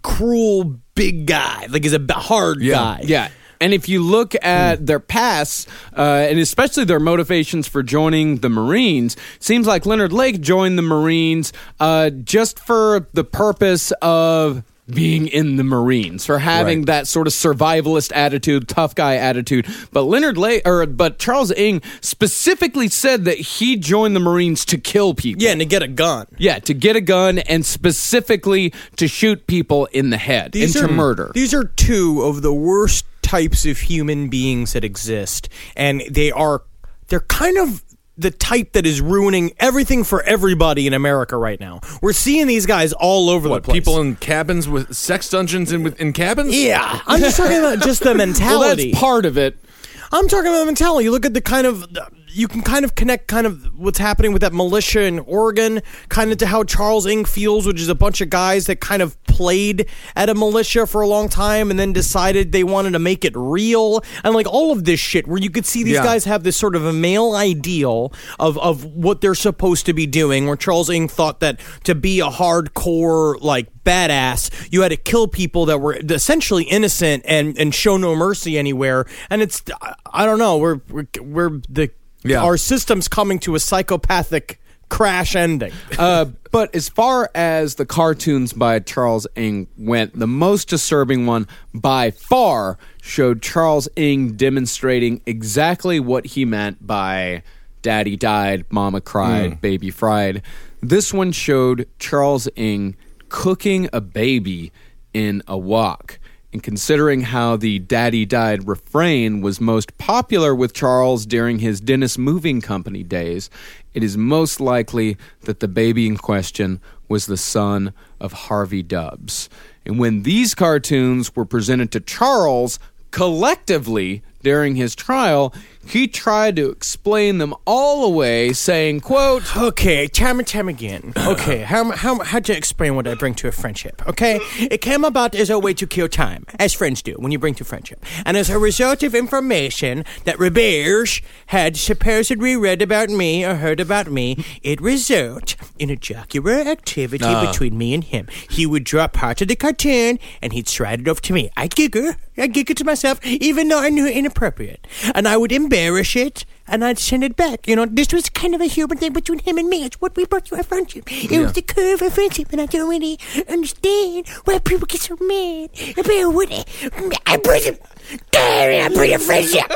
big guy. Like, he's a hard guy. Yeah. And if you look at their pasts, and especially their motivations for joining the Marines, seems like Leonard Lake joined the Marines just for the purpose of being in the Marines, for having that sort of survivalist attitude, tough guy attitude. But Charles Ng specifically said that he joined the Marines to kill people. Yeah, and to get a gun. Yeah, to get a gun and specifically to shoot people in the head to murder. These are two of the worst types of human beings that exist, and they're kind of the type that is ruining everything for everybody in America right now. We're seeing these guys all over the place. People in cabins with sex dungeons in cabins? Yeah, I'm just talking about just the mentality. Well, that's part of it. I'm talking about the mentality. You look at the kind of... You can kind of connect kind of what's happening with that militia in Oregon kind of to how Charles Ng feels, which is a bunch of guys that kind of played at a militia for a long time and then decided they wanted to make it real. And like all of this shit where you could see these guys have this sort of a male ideal of what they're supposed to be doing, where Charles Ng thought that to be a hardcore, like, badass, you had to kill people that were essentially innocent and show no mercy anywhere. And it's, I don't know, our system's coming to a psychopathic crash ending. But as far as the cartoons by Charles Ng went, the most disturbing one by far showed Charles Ng demonstrating exactly what he meant by Daddy died, Mama cried, Baby fried. This one showed Charles Ng cooking a baby in a wok. And considering how the Daddy Died refrain was most popular with Charles during his Dennis Moving Company days, it is most likely that the baby in question was the son of Harvey Dubs. And when these cartoons were presented to Charles collectively during his trial, he tried to explain them all away, saying, quote, "Okay, time and time again. Okay, how to explain what I bring to a friendship, okay? It came about as a way to kill time, as friends do when you bring to friendship. And as a result of information that Roberge had supposedly read about me or heard about me, it resulted in a jocular activity between me and him. He would draw parts of the cartoon, and he'd slide it over to me. I'd giggle to myself, even though I knew it inappropriate. And I would embarrass it, and I'd send it back. You know, this was kind of a human thing between him and me. It's what we brought to our friendship. It was the curve of friendship, and I don't really understand why people get so mad about what I bring a friendship."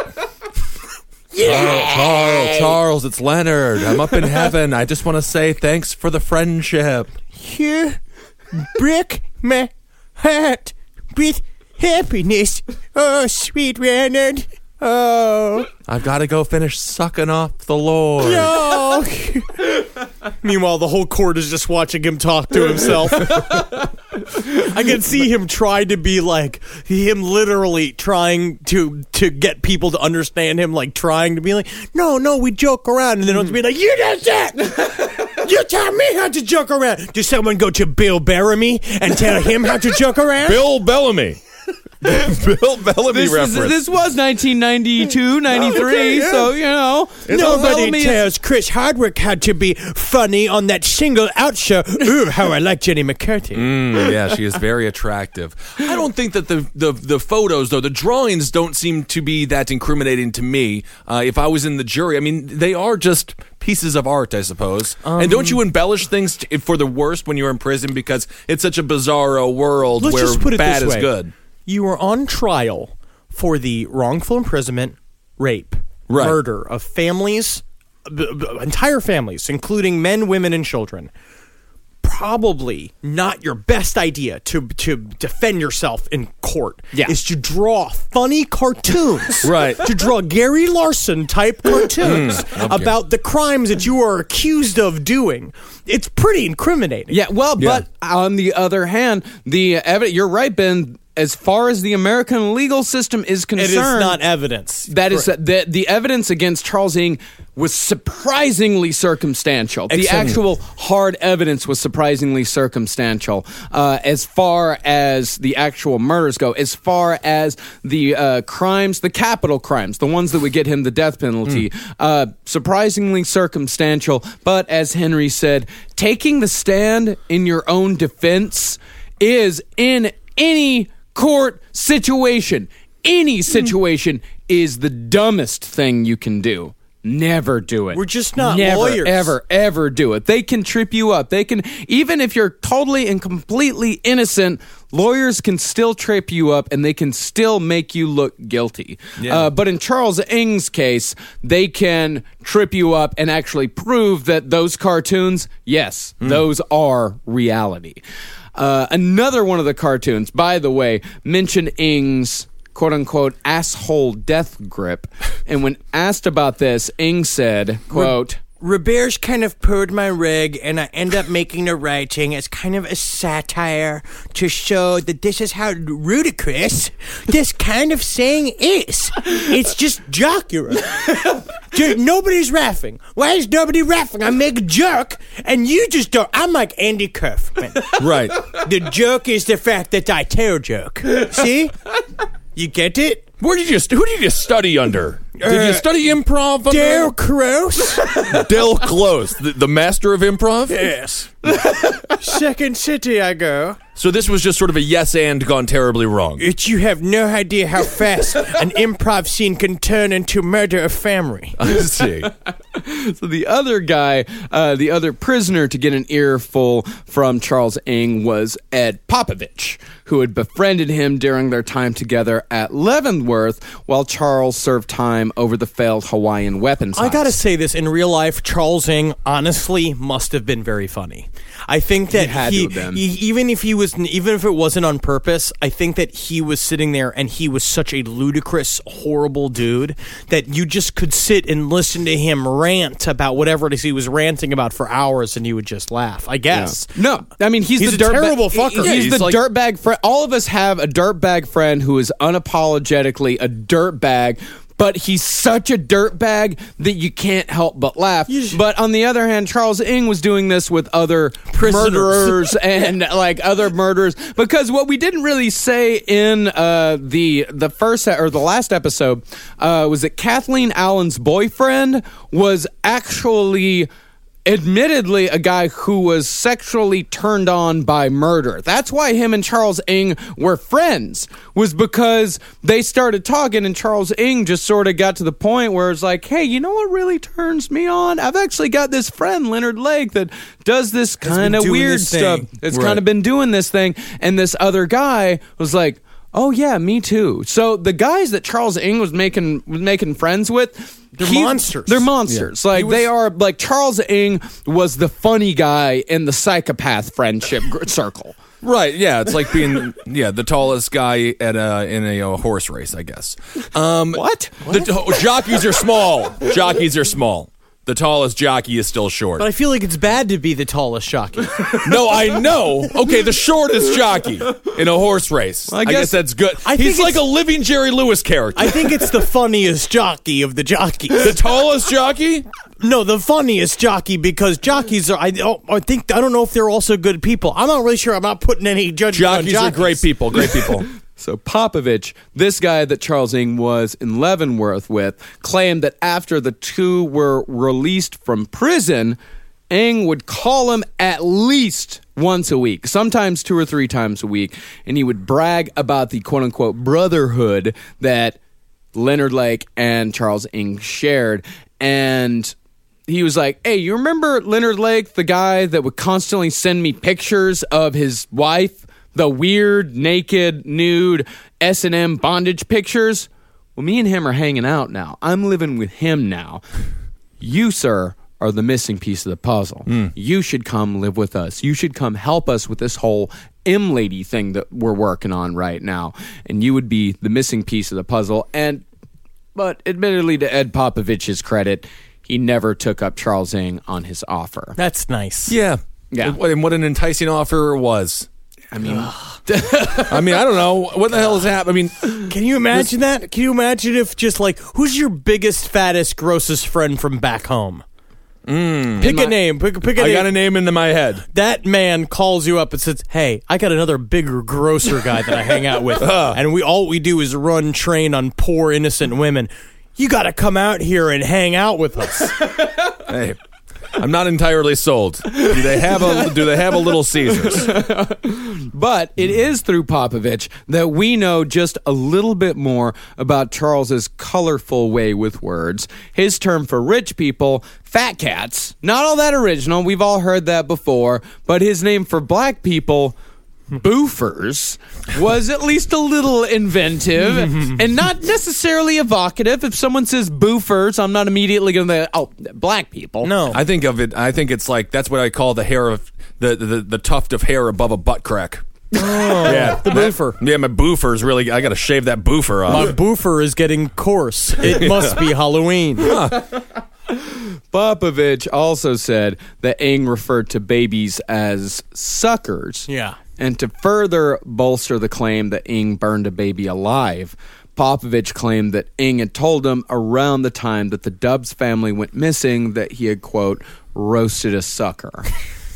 Yeah. Charles, it's Leonard. I'm up in heaven. I just want to say thanks for the friendship. You break my heart with happiness. Oh, sweet Leonard. Oh. I've got to go finish sucking off the Lord. No. Meanwhile, the whole court is just watching him talk to himself. I can see him try to be like, him literally trying to get people to understand him, like trying to be like, no, we joke around. And then it'll be like, you did that! You taught me how to joke around. Did someone go to Bill Bellamy and tell him how to joke around? Bill Bellamy. Bill Bellamy reference. This was 1992, 93, Okay, yeah. so, you know. Nobody Bellamy tells Chris Hardwick how to be funny on that single out show. Ooh, how I like Jenny McCarthy. Yeah, she is very attractive. I don't think that the photos, though, the drawings don't seem to be that incriminating to me. If I was in the jury, I mean, they are just pieces of art, I suppose. And don't you embellish things for the worst when you're in prison because it's such a bizarro world Let's where just put it bad this is way. good? You were on trial for the wrongful imprisonment, rape, Right. murder of families, entire families, including men, women, and children. Probably not your best idea to defend yourself in court is to draw funny cartoons. Right. To draw Gary Larson type cartoons about the crimes that you are accused of doing. It's pretty incriminating. Yeah, well, but on the other hand, the evidence, you're right, Ben, as far as the American legal system is concerned, It is not evidence. that is the evidence against Charles Ng was surprisingly circumstantial. The Except- actual hard evidence was surprisingly circumstantial as far as the actual murders go. As far as the crimes, the capital crimes, the ones that would get him the death penalty, surprisingly circumstantial. But as Henry said, taking the stand in your own defense is in any court situation, any situation is the dumbest thing you can do. Never do it. We're just not Never, lawyers. ever do it. They can trip you up. They can, even if you're totally and completely innocent, lawyers can still trip you up and they can still make you look guilty. But in Charles Ng's case, they can trip you up and actually prove that those cartoons, yes, those are reality. Another one of the cartoons, by the way, mentioned Ng's quote-unquote asshole death grip. And when asked about this, Ng said, quote, Robert's kind of pulled my rig, and I end up making a writing as kind of a satire to show that this is how ludicrous this kind of saying is. It's just jocular. Nobody's laughing. Why is nobody laughing? I make a joke, and you just don't. I'm like Andy Kaufman. Right. The joke is the fact that I tell joke. See? You get it? Who did you study under? Did you study improv under Dale Close? Del Close, the master of improv? Yes. Second city I go. So this was just sort of a yes and gone terribly wrong. You have no idea how fast an improv scene can turn into murder of family. I see. So the other guy, the other prisoner to get an earful from Charles Ng was Ed Popovich, who had befriended him during their time together at Leavenworth while Charles served time over the failed Hawaiian weapons I gotta heist. say this, in real life, Charles Ng honestly must have been very funny. I think that had to have been. even if it wasn't on purpose, I think that he was sitting there and he was such a ludicrous, horrible dude that you just could sit and listen to him rant about whatever it is he was ranting about for hours, and you would just laugh. I guess. No, I mean he's He's the a terrible dirtbag. fucker. He's he's the like- dirtbag friend. All of us have a dirtbag friend who is unapologetically a dirtbag. But he's such a dirtbag that you can't help but laugh. But on the other hand, Charles Ng was doing this with other murderers and like other murderers. Because what we didn't really say in the first or the last episode was that Kathleen Allen's boyfriend was actually admittedly a guy who was sexually turned on by murder. That's why him and Charles Ng were friends, was because they started talking and Charles Ng just sort of got to the point where it's like, hey, you know what really turns me on? I've actually got this friend, Leonard Lake, that does this kind of doing weird this stuff. thing. It's kind of been doing this thing. And this other guy was like, oh yeah, me too. So the guys that Charles Ng was making friends with, They're monsters. They're monsters. Like they are. Like Charles Ng was the funny guy in the psychopath friendship circle. Right, yeah, it's like being the tallest guy at in a horse race, I guess. What? The jockeys are small. Jockeys are small. The tallest jockey is still short. But I feel like it's bad to be the tallest jockey. No, I know. Okay, the shortest jockey in a horse race. I guess that's good. I He's think like a living Jerry Lewis character. I think it's the funniest jockey of the jockeys. The tallest jockey? No, the funniest jockey, because jockeys are. I don't know if they're also good people. I'm not really sure. I'm not putting any judgment on Jockeys are great people. Great people. So Popovich, this guy that Charles Ng was in Leavenworth with, claimed that after the two were released from prison, Ng would call him at least once a week, sometimes 2 or 3 times a week, and he would brag about the quote-unquote brotherhood that Leonard Lake and Charles Ng shared. And he was like, hey, you remember Leonard Lake, the guy that would constantly send me pictures of his wife? The weird, naked, nude S&M bondage pictures? Well, me and him are hanging out now. I'm living with him now. You, sir, are the missing piece of the puzzle. You should come live with us. You should come help us with this whole M-Lady thing that we're working on right now. And you would be the missing piece of the puzzle. But admittedly, to Ed Popovich's credit, he never took up Charles Ng on his offer. That's nice. Yeah. Yeah. And what an enticing offer it was. I mean, I don't know. What the hell is happening? I mean, Can you imagine that? Can you imagine if just like, who's your biggest, fattest, grossest friend from back home? Pick a name. Pick a I name. got a name into my head. That man calls you up and says, hey, I got another bigger, grosser guy that I hang out with. And all we do is run train on poor, innocent women. You got to come out here and hang out with us. Hey, I'm not entirely sold. Do they have a Little Caesars? but it is through Popovich that we know just a little bit more about Charles's colorful way with words. His term for rich people, fat cats. Not all that original. We've all heard that before. But his name for black people, boofers, was at least a little inventive and not necessarily evocative. If someone says boofers, I'm not immediately going to think, black people. No. I think it's like that's what I call the hair of the tuft of hair above a butt crack. Oh, Yeah, the boofer. Yeah, my boofer is really. I got to shave that boofer off. My boofer is getting coarse. It must be Halloween. Popovich also said that Ng referred to babies as suckers. Yeah. And to further bolster the claim that Ng burned a baby alive, Popovich claimed that Ng had told him around the time that the Dubs family went missing that he had, quote, roasted a sucker.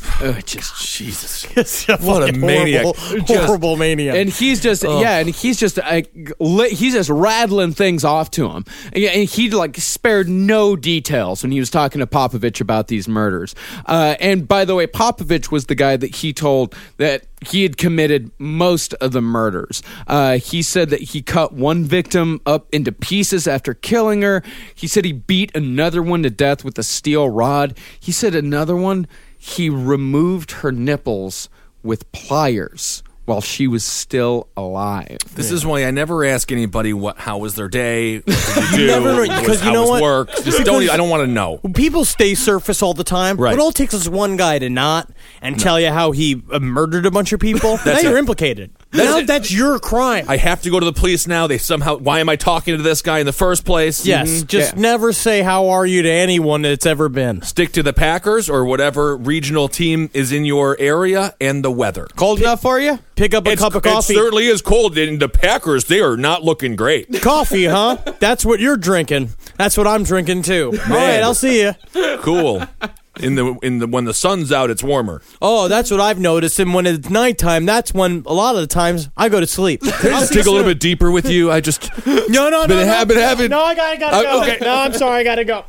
Jesus. What a maniac. Horrible maniac. And he's just, he's just rattling things off to him. And he spared no details when he was talking to Popovich about these murders. And by the way, Popovich was the guy that he told that he had committed most of the murders. He said that he cut one victim up into pieces after killing her. He said he beat another one to death with a steel rod. He said another one, he removed her nipples with pliers while she was still alive. This is why I never ask anybody how was their day, what did you do, never know, because you know what? Work. Just don't. I don't want to know. People stay surface all the time. Right. It all takes is one guy to not and tell you how he murdered a bunch of people. Now you're implicated. That's your crime. I have to go to the police now. They somehow. Why am I talking to this guy in the first place? Yes, just never say how are you to anyone that's ever been. Stick to the Packers or whatever regional team is in your area and the weather. Cold enough for you? Pick up a cup of coffee. It certainly is cold. And the Packers, they are not looking great. Coffee, huh? That's what you're drinking. That's what I'm drinking too. All right, I'll see you. Cool. When the sun's out, it's warmer. Oh, that's what I've noticed. And when it's nighttime, that's when a lot of the times I go to sleep. Can I just dig a little bit deeper with you? I just No, No, I gotta go. Okay. No, I'm sorry, I gotta go.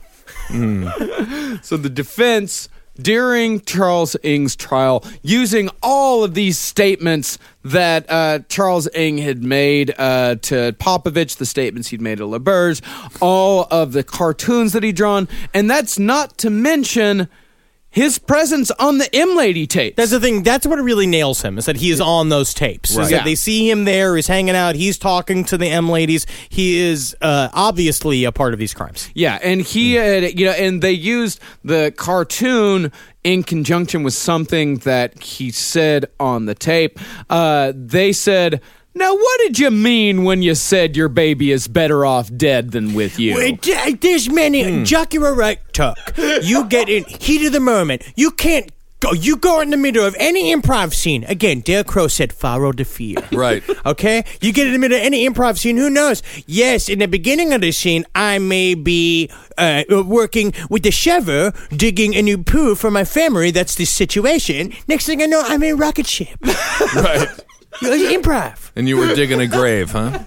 So the defense, during Charles Ng's trial, using all of these statements that Charles Ng had made to Popovich, the statements he'd made to LaBerge, all of the cartoons that he'd drawn, and that's not to mention his presence on the M-Lady tapes. That's the thing. That's what really nails him, is that he is on those tapes. Is that they see him there, he's hanging out, he's talking to the M-Ladies. He is obviously a part of these crimes. Yeah, and he had, and they used the cartoon in conjunction with something that he said on the tape. They said, now, what did you mean when you said your baby is better off dead than with you? There's many. Jock, you're right, Tuck. You get in heat of the moment. You can't go. You go in the middle of any improv scene. Again, Dale Crow said, follow the fear. Right. Okay? You get in the middle of any improv scene, who knows? Yes, in the beginning of the scene, I may be working with the shovel, digging a new poo for my family. That's the situation. Next thing I know, I'm in a rocket ship. Right. It was improv. And you were digging a grave, huh?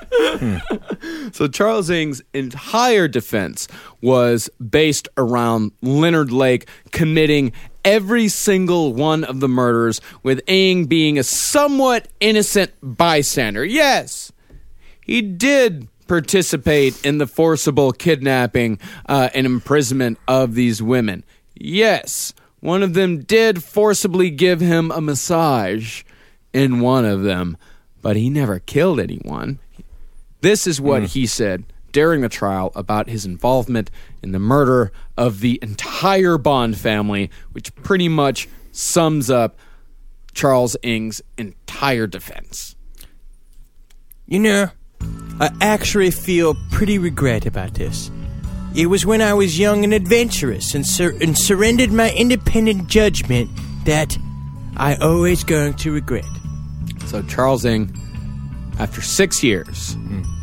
So Charles Ng's entire defense was based around Leonard Lake committing every single one of the murders, with Ng being a somewhat innocent bystander. Yes, he did participate in the forcible kidnapping and imprisonment of these women. Yes, one of them did forcibly give him a massage in one of them, but he never killed anyone. This is what he said during the trial about his involvement in the murder of the entire Bond family, which pretty much sums up Charles Ng's entire defense. You know, I actually feel pretty regret about this. It was when I was young and adventurous and surrendered my independent judgment that I always going to regret. So Charles Ng, after 6 years,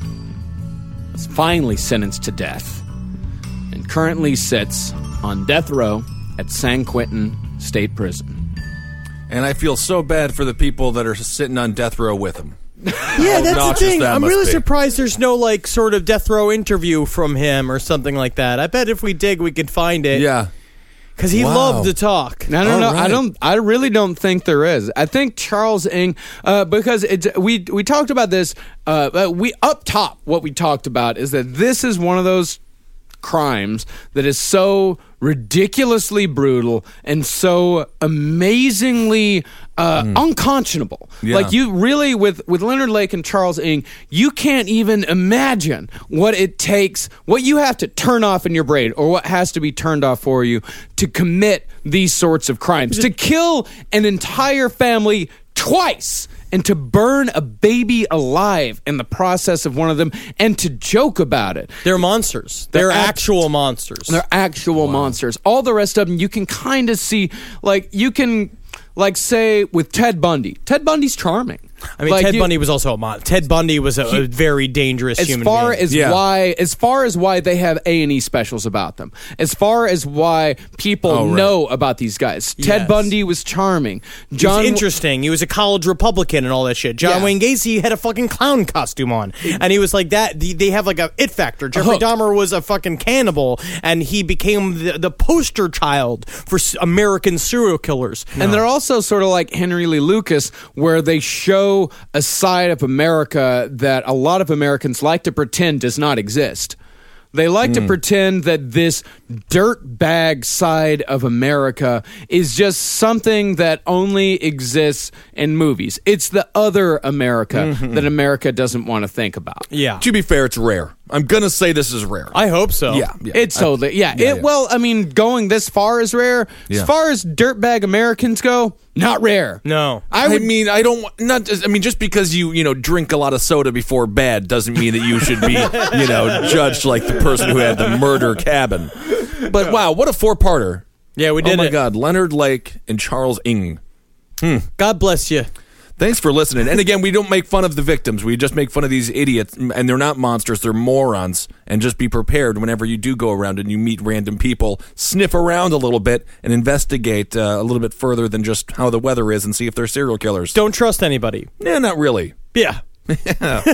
was finally sentenced to death and currently sits on death row at San Quentin State Prison. And I feel so bad for the people that are sitting on death row with him. Yeah, that's the obnoxious thing. that I'm must really be. surprised there's no like sort of death row interview from him or something like that. I bet if we dig, we could find it. Yeah. Because he Wow. loved to talk. I don't know. right. I really don't think there is. I think Charles Ng, because we talked about this. We up top, what we talked about is that this is one of those crimes that is so ridiculously brutal and so amazingly unconscionable. Yeah. Like you really, with Leonard Lake and Charles Ng, you can't even imagine what it takes, what you have to turn off in your brain, or what has to be turned off for you to commit these sorts of crimes, to kill an entire family twice, and to burn a baby alive in the process of one of them, and to joke about it. They're monsters. They're actual monsters. They're actual monsters. All the rest of them, you can kind of see, like, you can, like, say, with Ted Bundy. Ted Bundy's charming. I mean, Like, Ted you- Bundy was also a monster. Ted Bundy was a very dangerous as human far being. as Yeah. why they have A&E specials about them, as far as why people know about these guys. Ted Yes. Bundy was charming. He was interesting. He was a college Republican and all that shit. John Yeah. Wayne Gacy had a fucking clown costume on, and he was like that. They have like a it factor. Jeffrey hook. Dahmer was a fucking cannibal, and he became the poster child for American serial killers. And they're also sort of like Henry Lee Lucas, where they show a side of America that a lot of Americans like to pretend does not exist. They like to pretend that this dirtbag side of America is just something that only exists in movies. It's the other America that America doesn't want to think about. Yeah, To be fair, it's rare. I'm going to say this is rare. I hope so. Yeah. It's totally, yeah. Well, I mean, going this far is rare. Yeah. As far as dirtbag Americans go, not rare. No. I mean, I don't not. Just, I mean, just because you drink a lot of soda before bed doesn't mean that you should be judged like the person who had the murder cabin. But wow, what a four-parter! Yeah, we Oh did my it. God, Leonard Lake and Charles Ng. God bless you. Thanks for listening. And again, we don't make fun of the victims. We just make fun of these idiots, and they're not monsters; they're morons. And just be prepared whenever you do go around and you meet random people. Sniff around a little bit and investigate a little bit further than just how the weather is, and see if they're serial killers. Don't trust anybody. Yeah, not really. Yeah. Good.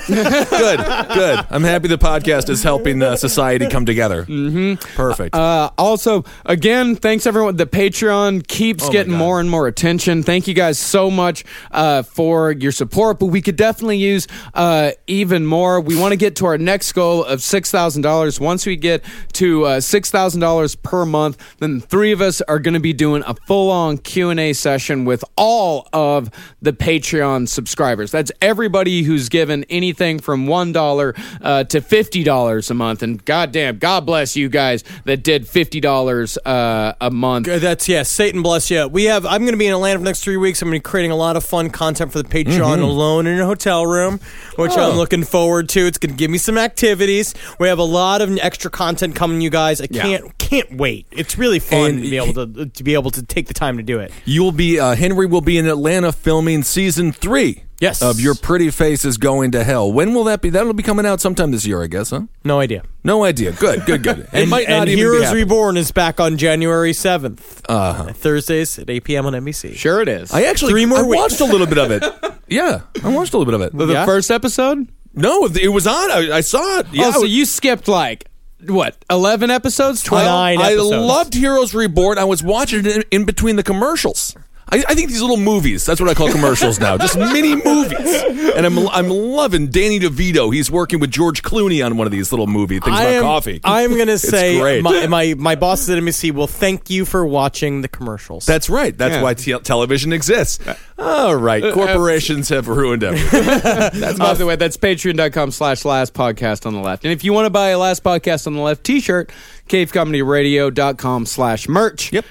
I'm happy the podcast is helping society come together. Perfect. Also, again, thanks everyone. The Patreon keeps getting God. more and more attention. Thank you guys so much for your support, but we could definitely use even more. We want to get to our next goal of $6,000. Once we get to $6,000 per month, then the three of us are going to be doing a full-on Q&A session with all of the Patreon subscribers. That's everybody who's given anything from $1 to $50 a month. And goddamn, God bless you guys that did $50 a month. That's Satan bless you. I'm going to be in Atlanta for the next 3 weeks. I'm going to be creating a lot of fun content for the Patreon alone in a hotel room, which I'm looking forward to. It's going to give me some activities. We have a lot of extra content coming, you guys. I can't wait. It's really fun And to be able to take the time to do it. You'll be Henry will be in Atlanta filming season 3. Yes. Of Your Pretty Face is Going to Hell. When will that be? That'll be coming out sometime this year, I guess, huh? No idea. No idea. Good. It might not and even Heroes be happening. Reborn is back on January 7th. Thursdays at 8 p.m. on NBC. Sure it is. I actually 3 more I weeks. watched a little bit of it. Yeah, I watched a little bit of it. The first episode? No, it was on. I saw it. Yeah, Oh, so you skipped like, what, 11 episodes? 12? 9 I episodes. loved Heroes Reborn. I was watching it in between the commercials. I think these little movies, that's what I call commercials now, just mini movies. And I'm loving Danny DeVito. He's working with George Clooney on one of these little movie things about coffee. I'm going to say great. my bosses at NBC will thank you for watching the commercials. That's right. That's why television exists. All right. Corporations have ruined everything. That's, by the way, that's patreon.com/last podcast on the left. And if you want to buy a Last Podcast on the Left t-shirt, cavecomedyradio.com/merch. Yep.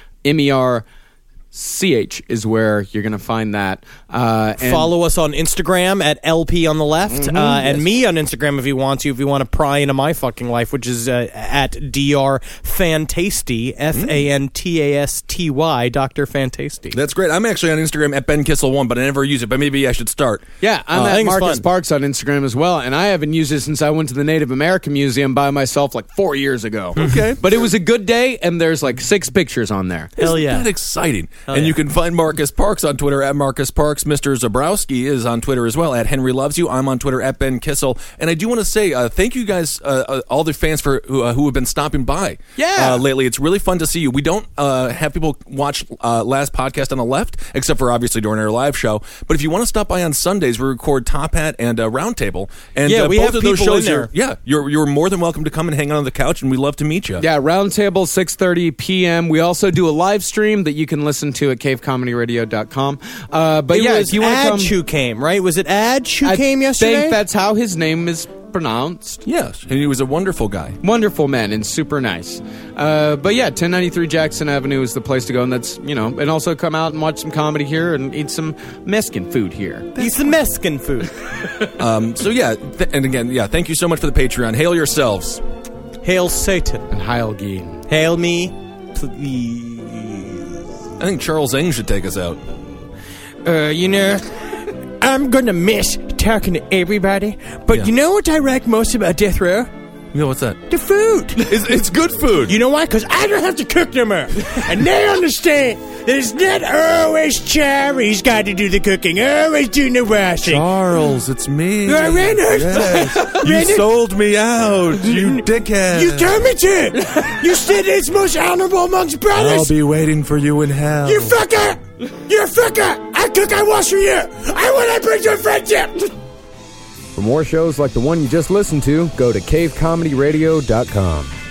MERCH is where you're going to find that. And Follow us on Instagram at LP on the left, and me on Instagram if you want to pry into my fucking life, which is at Dr. Fantasty, FANTASTY, Dr. Fantasty. That's great. I'm actually on Instagram at Ben Kissel1, but I never use it. But maybe I should start. Yeah, I'm I at think it's Marcus fun. Parks on Instagram as well, and I haven't used it since I went to the Native American Museum by myself like 4 years ago. Okay. But it was a good day, and there's like 6 pictures on there. Hell yeah. Isn't that exciting? And you can find Marcus Parks on Twitter at Marcus Parks. Mr. Zabrowski is on Twitter as well at Henry Loves You. I'm on Twitter at Ben Kissel. And I do want to say thank you guys, all the fans for who have been stopping by lately. It's really fun to see you. We don't have people watch Last Podcast on the Left, except for obviously during our live show. But if you want to stop by on Sundays, we record Top Hat and Roundtable. And we both have of those people in shows there. you're more than welcome to come and hang out on the couch, and we love to meet you. Yeah, Roundtable, 6:30 p.m. We also do a live stream that you can listen to at cavecomedyradio.com. But yeah, if you want to come... Who came, right? Was it Adge who came I yesterday? think that's how his name is pronounced. Yes, and he was a wonderful guy. Wonderful man and super nice. But yeah, 1093 Jackson Avenue is the place to go, and that's, and also come out and watch some comedy here and eat some Mexican food here. He's the Mexican food. So yeah, and again, thank you so much for the Patreon. Hail yourselves. Hail Satan. And Heil Geen. Hail me, please. I think Charles Ng should take us out. I'm gonna miss talking to everybody, but you know what I like most about Death Row? You know what's that? The food. It's good food. You know why? Because I don't have to cook no more. And they understand that it's not always Charlie's got to do the cooking, always doing the washing. Charles, it's me. Reynard. You sold me out, you dickhead. You told me to. You said it's most honorable amongst brothers. I'll be waiting for you in hell. You fucker. You're a fucker. I cook, I wash for you. I want to bring you a friendship. For more shows like the one you just listened to, go to cavecomedyradio.com.